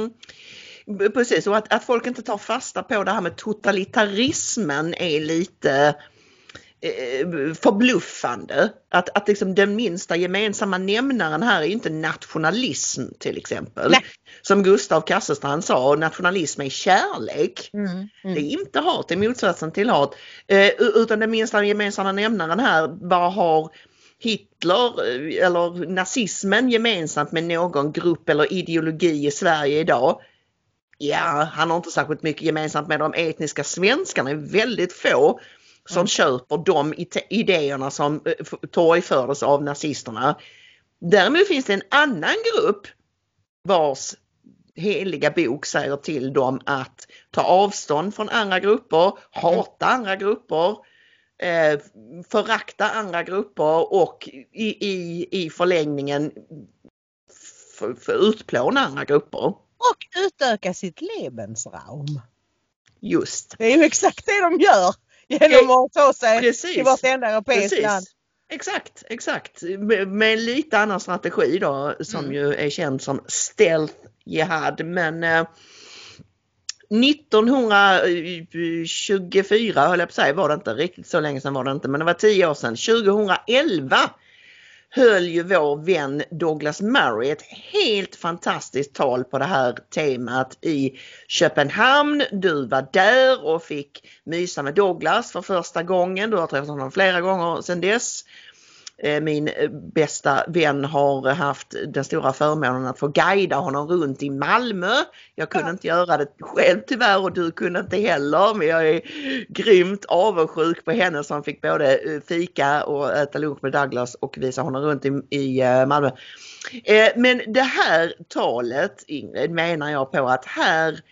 Precis, och att folk inte tar fasta på det här med totalitarismen är lite förbluffande att liksom den minsta gemensamma nämnaren här är inte nationalism till exempel. Nej. Som Gustav Kasselstrand sa, nationalism är kärlek. Det är inte hat, det är motsatsen till hat. Utan den minsta gemensamma nämnaren här bara har Hitler eller nazismen gemensamt med någon grupp eller ideologi i Sverige idag. Ja, han har inte särskilt mycket gemensamt med de etniska svenskarna. Det är väldigt få som köper de idéerna som torgfördes av nazisterna. Däremot finns det en annan grupp vars heliga bok säger till dem att ta avstånd från andra grupper, hata andra grupper, förakta andra grupper och i förlängningen för utplåna andra grupper. Och utöka sitt Lebensraum. Just. Det är ju exakt det de gör genom att ta sig till vartenda europeiskt land. Exakt. Med en lite annan strategi då som ju är känd som stealth jihad. Men 1924 höll jag på att säga, var det inte riktigt så länge sedan var det inte, men det var 10 år sedan. 2011 höll ju vår vän Douglas Murray ett helt fantastiskt tal på det här temat i Köpenhamn. Du var där och fick mysa med Douglas för första gången. Du har träffat honom flera gånger sedan dess. Min bästa vän har haft den stora förmånen att få guida honom runt i Malmö. Jag kunde inte göra det själv tyvärr och du kunde inte heller. Men jag är grymt avundsjuk på henne som fick både fika och äta lunch med Douglas och visa honom runt i Malmö. Men det här talet, Ingrid, menar jag på att här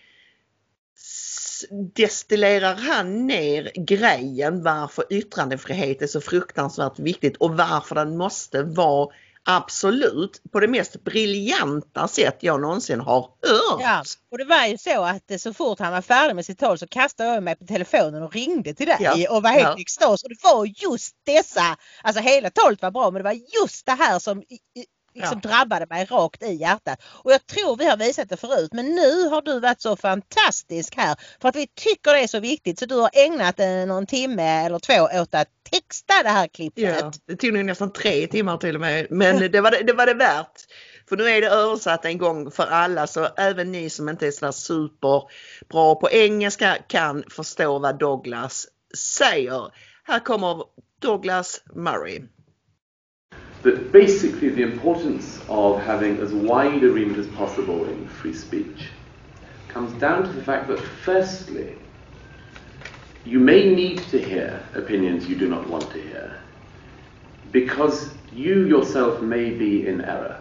destillerar han ner grejen varför yttrandefrihet är så fruktansvärt viktigt och varför den måste vara absolut på det mest briljanta sätt jag någonsin har hört. Ja, och det var ju så att så fort han var färdig med sitt tal så kastade jag mig på telefonen och ringde till dig och var helt extas. Och det var just dessa, alltså hela talet var bra men det var just det här som liksom drabbade mig rakt i hjärtat. Och jag tror vi har visat det förut. Men nu har du varit så fantastisk här. För att vi tycker det är så viktigt. Så du har ägnat någon timme eller 2 åt att texta det här klippet. Ja, det tog nog nästan 3 timmar till och med. Men det var det värt. För nu är det översatt en gång för alla. Så även ni som inte är så superbra på engelska kan förstå vad Douglas säger. Här kommer Douglas Murray. But basically the importance of having as wide a remit as possible in free speech comes down to the fact that firstly, you may need to hear opinions you do not want to hear because you yourself may be in error.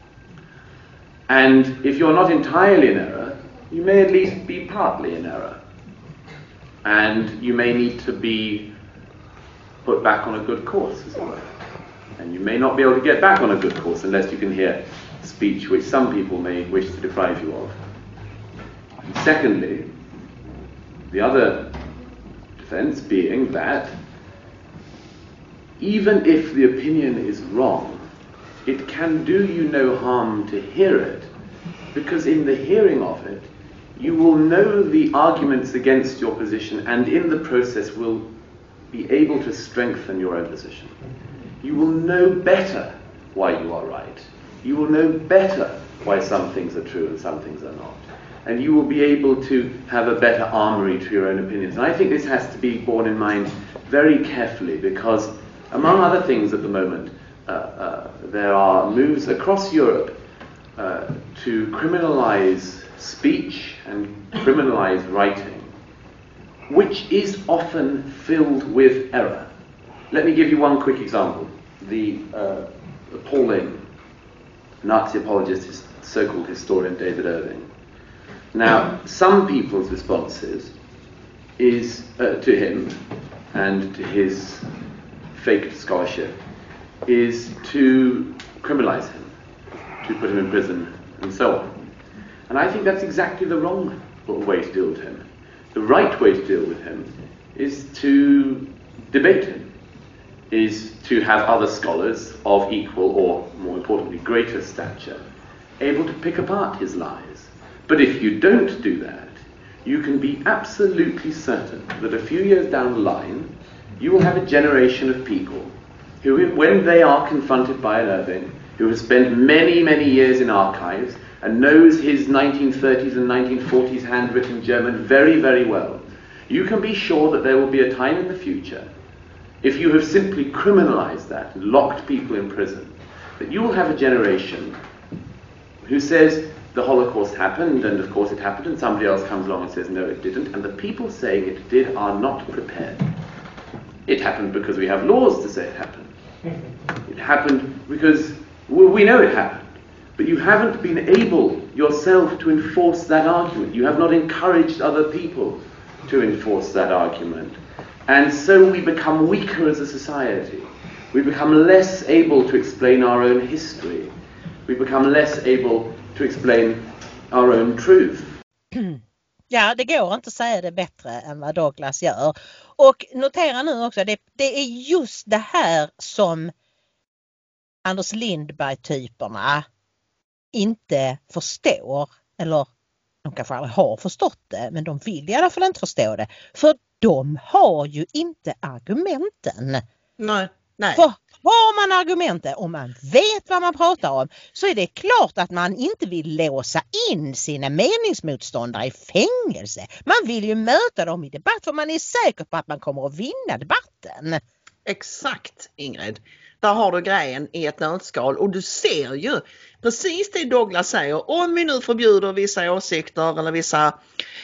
And if you're not entirely in error, you may at least be partly in error. And you may need to be put back on a good course as well. And you may not be able to get back on a good course unless you can hear speech which some people may wish to deprive you of. And secondly, the other defense being that even if the opinion is wrong, it can do you no harm to hear it, because in the hearing of it, you will know the arguments against your position and in the process will be able to strengthen your own position. You will know better why you are right. You will know better why some things are true and some things are not. And you will be able to have a better armory to your own opinions. And I think this has to be borne in mind very carefully because, among other things at the moment, there are moves across Europe to criminalize speech and criminalize writing, which is often filled with error. Let me give you one quick example. The appalling Nazi apologist, so-called historian David Irving. Now, some people's responses is to him and to his faked scholarship is to criminalize him, to put him in prison, and so on. And I think that's exactly the wrong way to deal with him. The right way to deal with him is to debate him, is to have other scholars of equal or, more importantly, greater stature able to pick apart his lies. But if you don't do that, you can be absolutely certain that a few years down the line, you will have a generation of people who, when they are confronted by Irving, who has spent many, many years in archives and knows his 1930s and 1940s handwritten German very, very well, you can be sure that there will be a time in the future, if you have simply criminalized that and locked people in prison, that you will have a generation who says the Holocaust happened, and of course it happened, and somebody else comes along and says no, it didn't, and the people saying it did are not prepared. It happened because we have laws to say it happened. It happened because we know it happened. But you haven't been able yourself to enforce that argument. You have not encouraged other people to enforce that argument. And so we become weaker as a society. We become less able to explain our own history. We become less able to explain our own truth. Ja, det går inte att säga det bättre än vad Douglas gör. Och notera nu också, det är just det här som Anders Lindberg-typerna inte förstår. Eller de kanske aldrig har förstått det, men de vill i alla fall inte förstå det. För de har ju inte argumenten. Nej. För har man argumenten och man vet vad man pratar om, så är det klart att man inte vill låsa in sina meningsmotståndare i fängelse. Man vill ju möta dem i debatt för man är säker på att man kommer att vinna debatten. Exakt, Ingrid. Där har du grejen i ett nötskal, och du ser ju precis det Douglas säger. Om vi nu förbjuder vissa åsikter eller vissa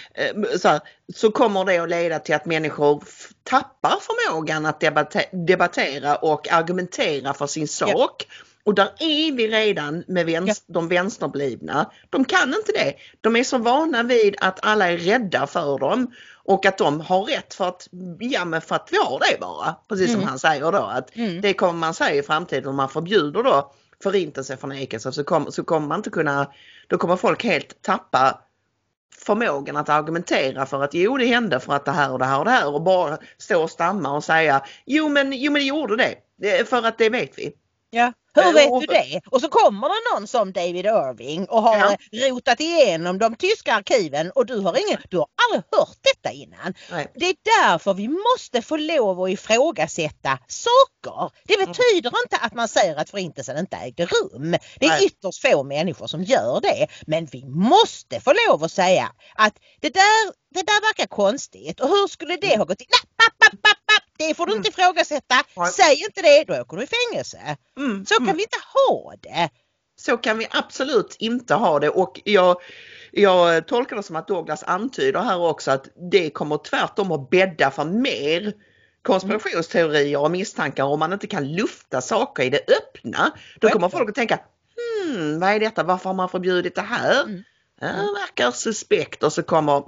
så kommer det att leda till att människor tappar förmågan att debattera och argumentera för sin sak. Ja. Och där är vi redan med de vänsterblivna. De kan inte det. De är så vana vid att alla är rädda för dem. Och att de har rätt för att vi har det bara. Precis som han säger då. Att det kommer man säga i framtiden om man förbjuder då förintelseförnekelse, så kommer man inte kunna, då kommer folk helt tappa förmågan att argumentera för att jo det hände för att det här och det här och det här, och bara stå och stamma och säga jo men det gjorde det för att det vet vi. Ja, hur vet du det? Och så kommer det någon som David Irving och har rotat igenom de tyska arkiven, och du har aldrig hört detta innan. Nej. Det är därför vi måste få lov att ifrågasätta saker. Det betyder inte att man säger att förintelsen inte ägde rum. Det är ytterst få människor som gör det. Men vi måste få lov att säga att det där verkar konstigt. Och hur skulle det ha gått till? Det får du inte ifrågasätta. Säg inte det, då åker du i fängelse. Så kan vi inte ha det. Så kan vi absolut inte ha det. Och jag tolkar det som att Douglas antyder här också att det kommer tvärtom att bädda för mer konspirationsteorier och misstankar. Om man inte kan lufta saker i det öppna, då kommer folk att tänka vad är detta? Varför har man förbjudit det här? Det verkar suspekt. Och så kommer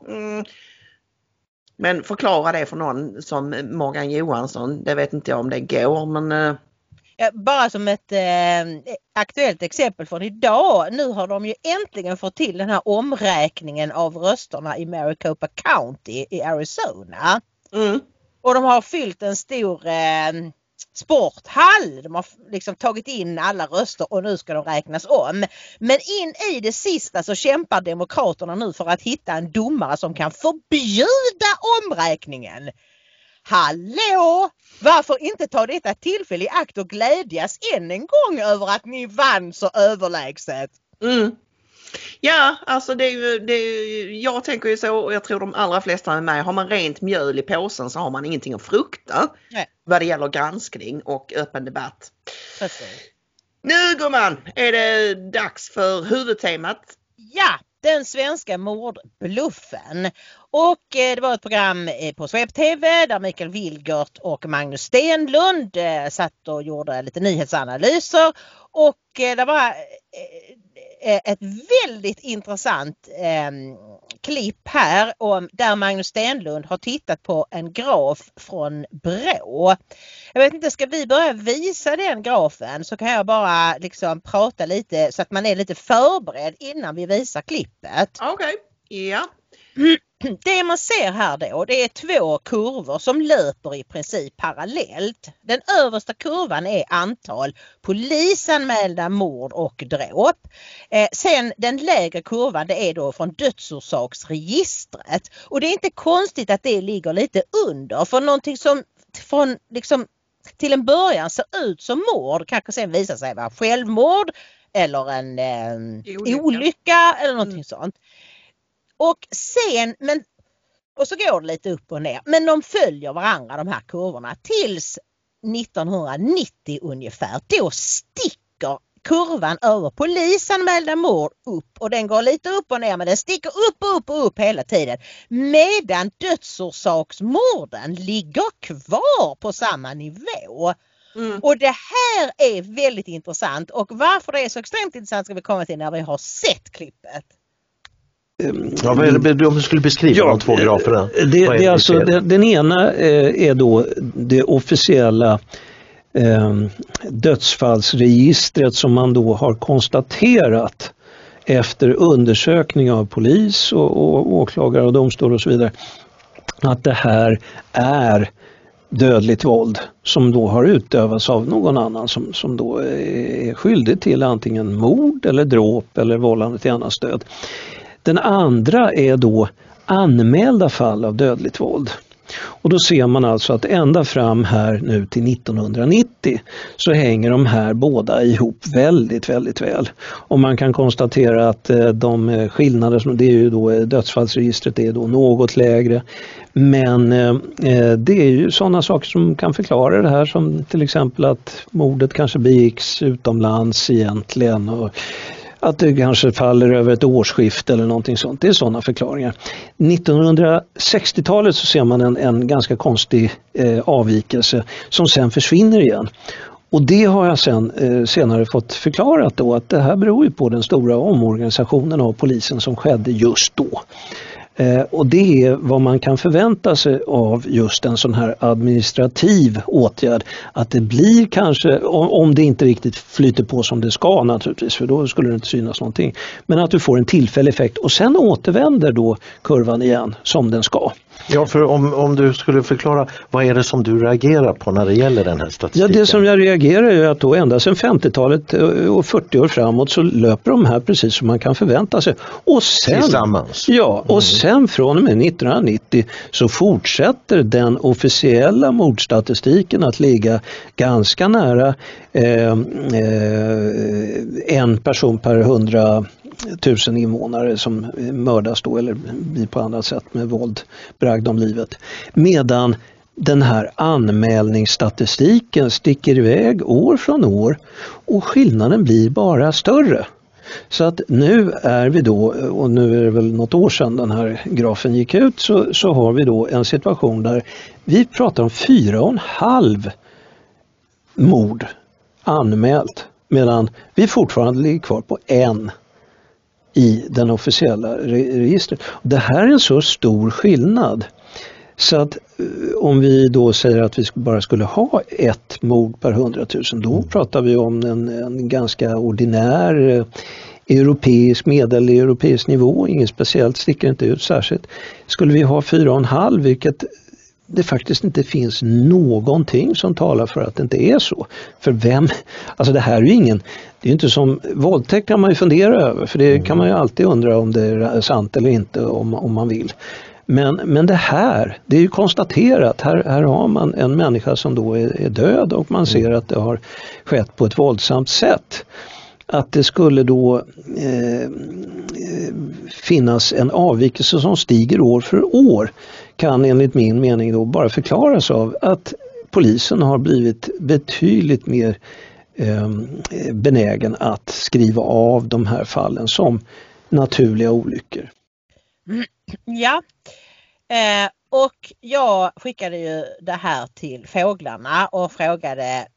men förklara det för någon som Morgan Johansson. Det vet inte jag om det går, men ja, bara som ett aktuellt exempel från idag. Nu har de ju äntligen fått till den här omräkningen av rösterna i Maricopa County i Arizona. Och de har fyllt en stor sporthall. De har liksom tagit in alla röster och nu ska de räknas om. Men in i det sista så kämpar demokraterna nu för att hitta en domare som kan förbjuda omräkningen. Hallå! Varför inte ta detta tillfälle i akt och glädjas än en gång över att ni vann så överlägset? Ja, alltså jag tänker ju så, och jag tror de allra flesta med mig, har man rent mjöl i påsen så har man ingenting att frukta vad det gäller granskning och öppen debatt. Precis. Nu gumman, är det dags för huvudtemat. Ja, den svenska mordbluffen. Och det var ett program på Sweb TV där Mikael Wilgert och Magnus Stenlund satt och gjorde lite nyhetsanalyser. Och det var ett väldigt intressant klipp här där Magnus Stenlund har tittat på en graf från Brå. Jag vet inte, ska vi börja visa den grafen så kan jag bara liksom prata lite så att man är lite förberedd innan vi visar klippet. Okej, ja. Det man ser här då, det är två kurvor som löper i princip parallellt. Den översta kurvan är antal polisanmälda mord och dråp. Sen den lägre kurvan, det är då från dödsorsaksregistret. Och det är inte konstigt att det ligger lite under, för någonting som allt från liksom till en början ser ut som mord kanske sen visar sig vara självmord eller en olycka eller någonting sånt. Och sen, och så går det lite upp och ner. Men de följer varandra de här kurvorna tills 1990 ungefär. Då sticker kurvan över polisanmälda mord upp och den går lite upp och ner men den sticker upp hela tiden. Medan dödsorsaksmorden ligger kvar på samma nivå. Och det här är väldigt intressant och varför det är så extremt intressant ska vi komma till när vi har sett klippet. Ja, vad är det, om du skulle beskriva de två graferna? Det är alltså, den ena är då det officiella dödsfallsregistret som man då har konstaterat efter undersökning av polis och åklagare och domstol och så vidare att det här är dödligt våld som då har utövats av någon annan som då är skyldig till antingen mord eller dråp eller vållande till annans död. Den andra är då anmälda fall av dödligt våld. Och då ser man alltså att ända fram här nu till 1990 så hänger de här båda ihop väldigt, väldigt väl. Och man kan konstatera att de skillnader som det är ju då dödsfallsregistret är då något lägre. Men det är ju sådana saker som kan förklara det här som till exempel att mordet kanske begicks utomlands egentligen och att det kanske faller över ett årsskifte eller någonting sånt. Det är sådana förklaringar. 1960-talet så ser man en ganska konstig avvikelse som sen försvinner igen. Och det har jag senare fått förklarat då att det här beror ju på den stora omorganisationen av polisen som skedde just då. Och det är vad man kan förvänta sig av just en sån här administrativ åtgärd. Att det blir kanske, om det inte riktigt flyter på som det ska naturligtvis, för då skulle det inte synas någonting. Men att du får en tillfällig effekt och sen återvänder då kurvan igen som den ska. Ja, för om du skulle förklara, vad är det som du reagerar på när det gäller den här statistiken? Ja, det som jag reagerar är att då ända sedan 50-talet och 40 år framåt så löper de här precis som man kan förvänta sig. Och sen, tillsammans? Ja, och sen från och med 1990 så fortsätter den officiella mordstatistiken att ligga ganska nära en person per 100 000 invånare som mördas då eller blir på annat sätt med våld bragd om livet. Medan den här anmälningsstatistiken sticker iväg år från år och skillnaden blir bara större. Så att nu är vi då, och nu är det väl något år sedan den här grafen gick ut, så har vi då en situation där vi pratar om 4,5 mord anmält medan vi fortfarande ligger kvar på 1 i den officiella registret. Det här är en så stor skillnad så att om vi då säger att vi bara skulle ha 1 mord per 100 000 då pratar vi om en ganska ordinär medeleuropeisk nivå, inget speciellt, sticker inte ut särskilt. Skulle vi ha 4,5 vilket det faktiskt inte finns någonting som talar för att det inte är så. För vem, alltså det här är ju ingen, det är ju inte som våldtäkt kan man ju fundera över för det kan man ju alltid undra om det är sant eller inte om man vill. Men det här, det är ju konstaterat, här har man en människa som då är död och man ser att det har skett på ett våldsamt sätt. Att det skulle då finnas en avvikelse som stiger år för år kan enligt min mening då bara förklaras av att polisen har blivit betydligt mer benägen att skriva av de här fallen som naturliga olyckor. Ja, och jag skickade ju det här till Fåglarna och frågade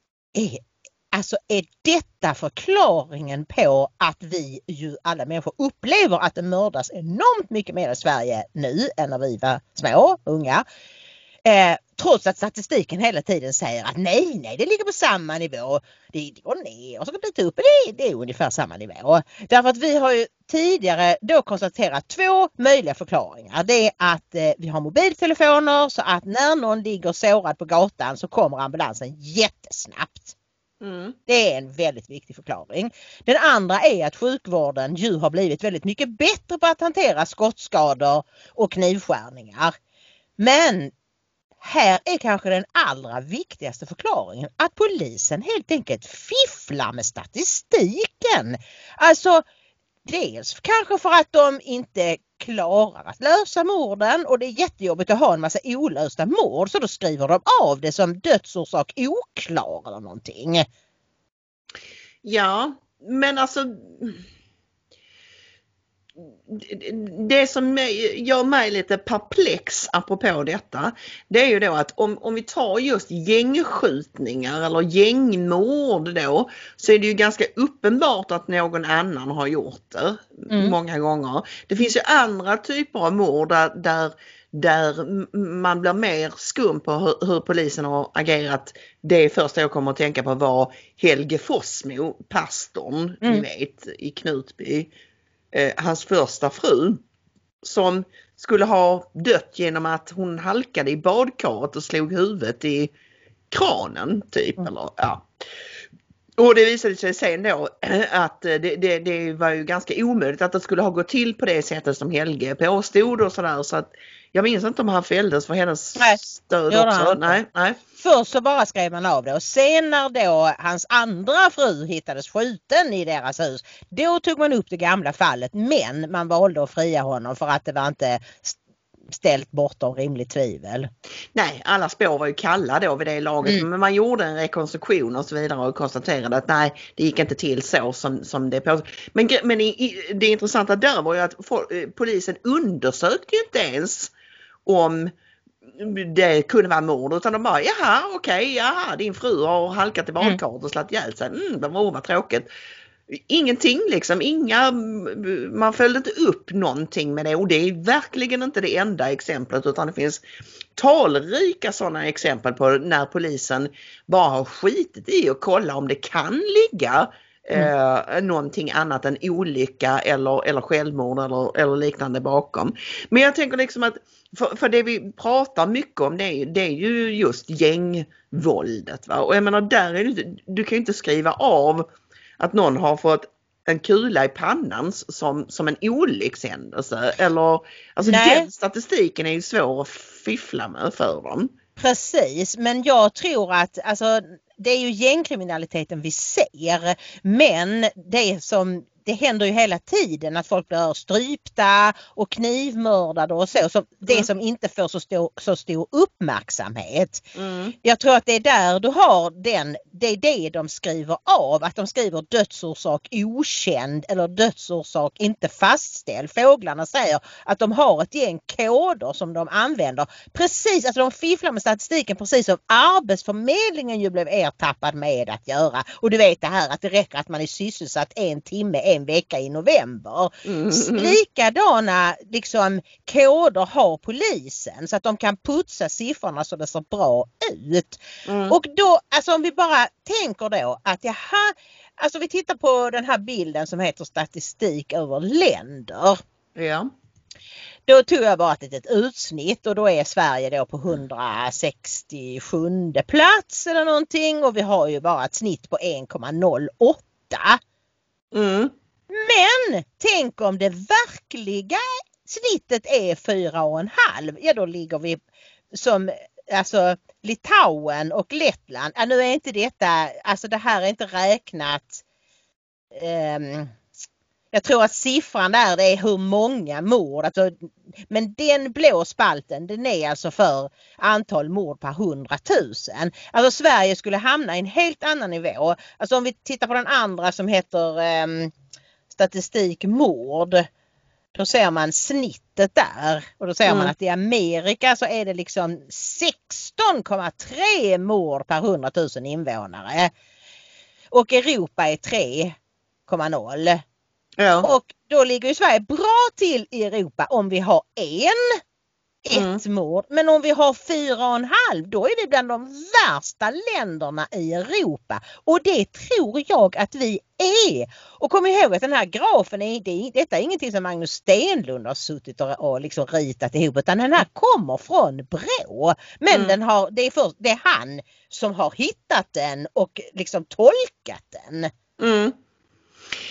är detta förklaringen på att vi ju alla människor upplever att det mördas enormt mycket mer i Sverige nu än när vi var små, unga? Trots att statistiken hela tiden säger att nej, det ligger på samma nivå. Det går ner och så går det lite upp och det är ungefär samma nivå. Därför att vi har ju tidigare då konstaterat 2 möjliga förklaringar. Det är att vi har mobiltelefoner så att när någon ligger sårad på gatan så kommer ambulansen jättesnabbt. Det är en väldigt viktig förklaring. Den andra är att sjukvården ju har blivit väldigt mycket bättre på att hantera skottskador och knivskärningar. Men här är kanske den allra viktigaste förklaringen. Att polisen helt enkelt fifflar med statistiken. Alltså dels kanske för att de inte klarar att lösa morden och det är jättejobbigt att ha en massa olösta mord, så då skriver de av det som dödsorsak oklar eller någonting. Ja, men alltså det som gör mig lite perplex apropå detta, det är ju då att om vi tar just gängskjutningar eller gängmord då, så är det ju ganska uppenbart att någon annan har gjort det många gånger. Det finns ju andra typer av mord där man blir mer skum på hur polisen har agerat. Det första jag kommer att tänka på var Helge Fossmo, pastorn, ni vet, i Knutby. Hans första fru som skulle ha dött genom att hon halkade i badkaret och slog huvudet i kranen typ. Eller, ja. Och det visade sig sen då att det var ju ganska omöjligt att det skulle ha gått till på det sättet som Helge påstod och sådär, så att jag minns inte om han fälldes för hennes stöd också. Nej. Först så bara skrev man av det och sen när då hans andra fru hittades skjuten i deras hus, då tog man upp det gamla fallet, men man valde att fria honom för att det var inte ställt bortom rimligt tvivel. Nej, alla spår var ju kalla då vid det laget, men man gjorde en rekonstruktion och så vidare och konstaterade att nej, det gick inte till så som det påstod. Men det intressanta där var ju att polisen undersökte ju inte ens om det kunde vara mord, utan de bara, din fru har halkat i badkaret och slagit ihjäl sig. Det var tråkigt. Ingenting liksom, man följde inte upp någonting med det, och det är verkligen inte det enda exemplet, utan det finns talrika sådana exempel på när polisen bara har skitit i och kolla om det kan ligga någonting annat än olycka eller självmord eller liknande bakom. Men jag tänker liksom att för det vi pratar mycket om, det är ju just gängvåldet, va? Och jag menar, där är du kan ju inte skriva av att någon har fått en kula i pannan som en olyckshändelse. Eller, alltså den statistiken är ju svår att fiffla med för dem. Precis, men jag tror att alltså, det är ju gängkriminaliteten vi ser, men det händer ju hela tiden att folk blir strypta och knivmördade och så det som inte får så stor uppmärksamhet. Jag tror att det är där du har det är det de skriver av, att de skriver dödsorsak okänd eller dödsorsak inte fastställd. Fåglarna säger att de har ett gäng koder som de använder. Precis, alltså de fifflar med statistiken precis som Arbetsförmedlingen ju blev ertappad med att göra. Och du vet det här att det räcker att man är sysselsatt 1 timme en vecka i november. Likadana liksom koder har polisen så att de kan putsa siffrorna så det ser bra ut. Och då, alltså om vi bara tänker då att alltså vi tittar på den här bilden som heter statistik över länder. Ja. Då tog jag bara ett litet utsnitt och då är Sverige då på 167 plats eller någonting, och vi har ju bara ett snitt på 1,08. Men tänk om det verkliga snittet är 4,5. Ja, då ligger vi som alltså Litauen och Lettland. Nu är inte detta, alltså det här är inte räknat. Jag tror att siffran där det är hur många mord. Alltså, men den blå spalten den är alltså för antal mord per 100 000. Alltså Sverige skulle hamna i en helt annan nivå. Alltså om vi tittar på den andra som heter statistik mord. Då ser man snittet där. Och då ser man att i Amerika så är det liksom 16,3 mord per 100 000 invånare. Och Europa är 3,0. Ja. Och då ligger ju Sverige bra till i Europa om vi har ett mord. Men om vi har 4,5 då är vi bland de värsta länderna i Europa. Och det tror jag att vi är. Och kom ihåg att den här grafen, detta är ingenting som Magnus Stenlund har suttit och liksom ritat ihop, utan den här kommer från Brå. Men det är han som har hittat den och liksom tolkat den.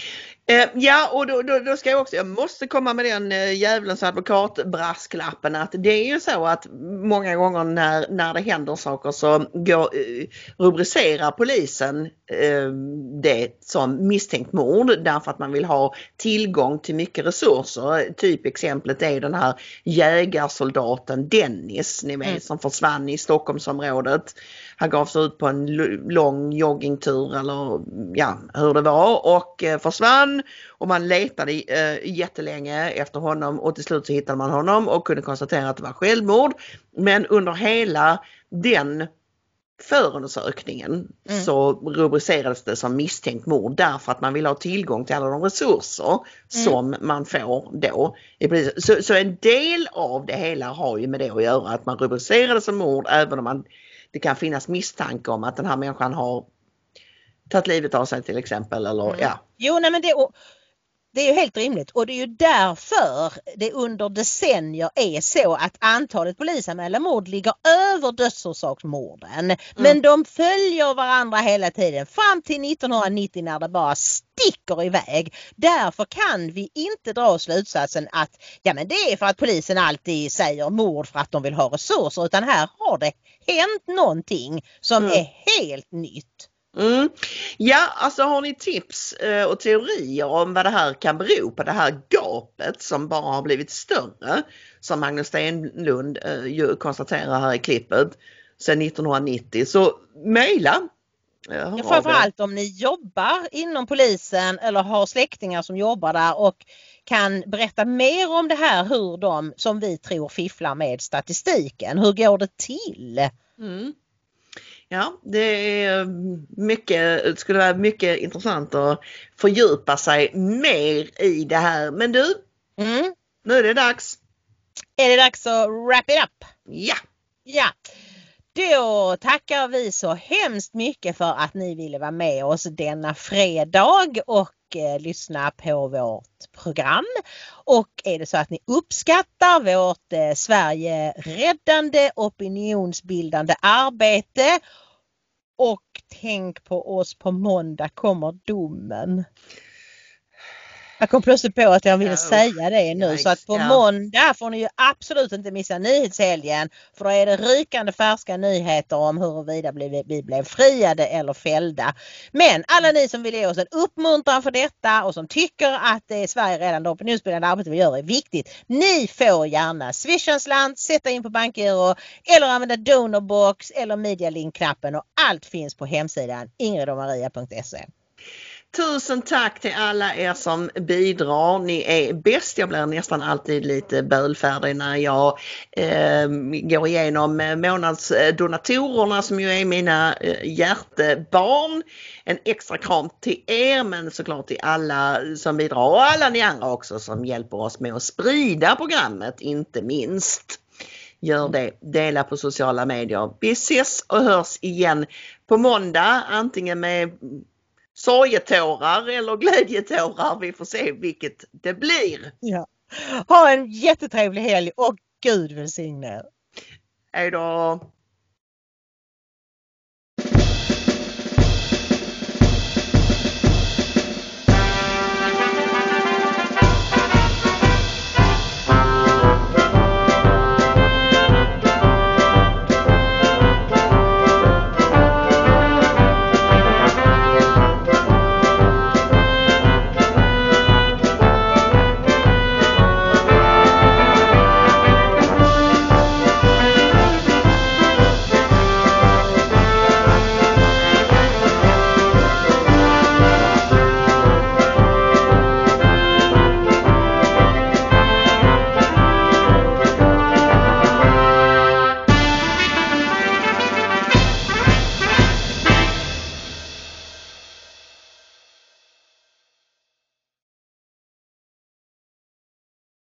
Ja, och då ska jag måste komma med den djävulens advokatbrasklappen att det är ju så att många gånger när det händer saker så rubricerar polisen det som misstänkt mord därför att man vill ha tillgång till mycket resurser. Typexemplet är den här jägarsoldaten Dennis, ni vet, som försvann i Stockholmsområdet. Han gav sig ut på en lång joggingtur eller ja, hur det var och försvann och man letade jättelänge efter honom och till slut så hittade man honom och kunde konstatera att det var självmord. Men under hela den förundersökningen så rubricerades det som misstänkt mord därför att man vill ha tillgång till alla de resurser som man får då. Så en del av det hela har ju med det att göra att man rubricerar det som mord även om det kan finnas misstanke om att den här människan har tagit livet av sig till exempel. Eller, ja. Jo, nej, men det är ju helt rimligt och det är ju därför det under decennier är så att antalet polisanmälda mord ligger över dödsorsaksmorden. Men de följer varandra hela tiden fram till 1990 när det bara sticker iväg. Därför kan vi inte dra slutsatsen att ja, men det är för att polisen alltid säger mord för att de vill ha resurser utan här har det hänt någonting som är helt nytt. Ja, alltså har ni tips och teorier om vad det här kan bero på, det här gapet som bara har blivit större som Magnus Stenlund konstaterar här i klippet sedan 1990 så mejla. Ja, framförallt om ni jobbar inom polisen eller har släktingar som jobbar där och kan berätta mer om det här hur de som vi tror fifflar med statistiken. Hur går det till? Ja, det skulle vara mycket intressant att fördjupa sig mer i det här. Men du, nu är det dags. Är det dags att wrap it up? Ja. Då tackar vi så hemskt mycket för att ni ville vara med oss denna fredag och lyssna på vårt program. Och är det så att ni uppskattar vårt Sverige-räddande opinionsbildande arbete och tänk på oss på måndag kommer domen. Jag kom plötsligt på att jag ville säga det nu så att på måndag får ni ju absolut inte missa nyhetshelgen för då är det rykande färska nyheter om huruvida vi blev friade eller fällda. Men alla ni som vill ge oss en uppmuntran för detta och som tycker att det är Sverige redan opinionsbildande arbete vi gör är viktigt. Ni får gärna swisha en slant, sätta in på bankgiro eller använda donorbox eller medialink-knappen och allt finns på hemsidan ingridomaria.se. Tusen tack till alla er som bidrar. Ni är bäst. Jag blir nästan alltid lite bölfärdig när jag går igenom månadsdonatorerna som ju är mina hjärtebarn. En extra kram till er men såklart till alla som bidrar och alla ni andra också som hjälper oss med att sprida programmet inte minst. Gör det, dela på sociala medier. Vi ses och hörs igen på måndag antingen med sorgetårar eller glädjetårar. Vi får se vilket det blir. Ja. Ha en jättetrevlig helg och Gud välsigne er. Hej då!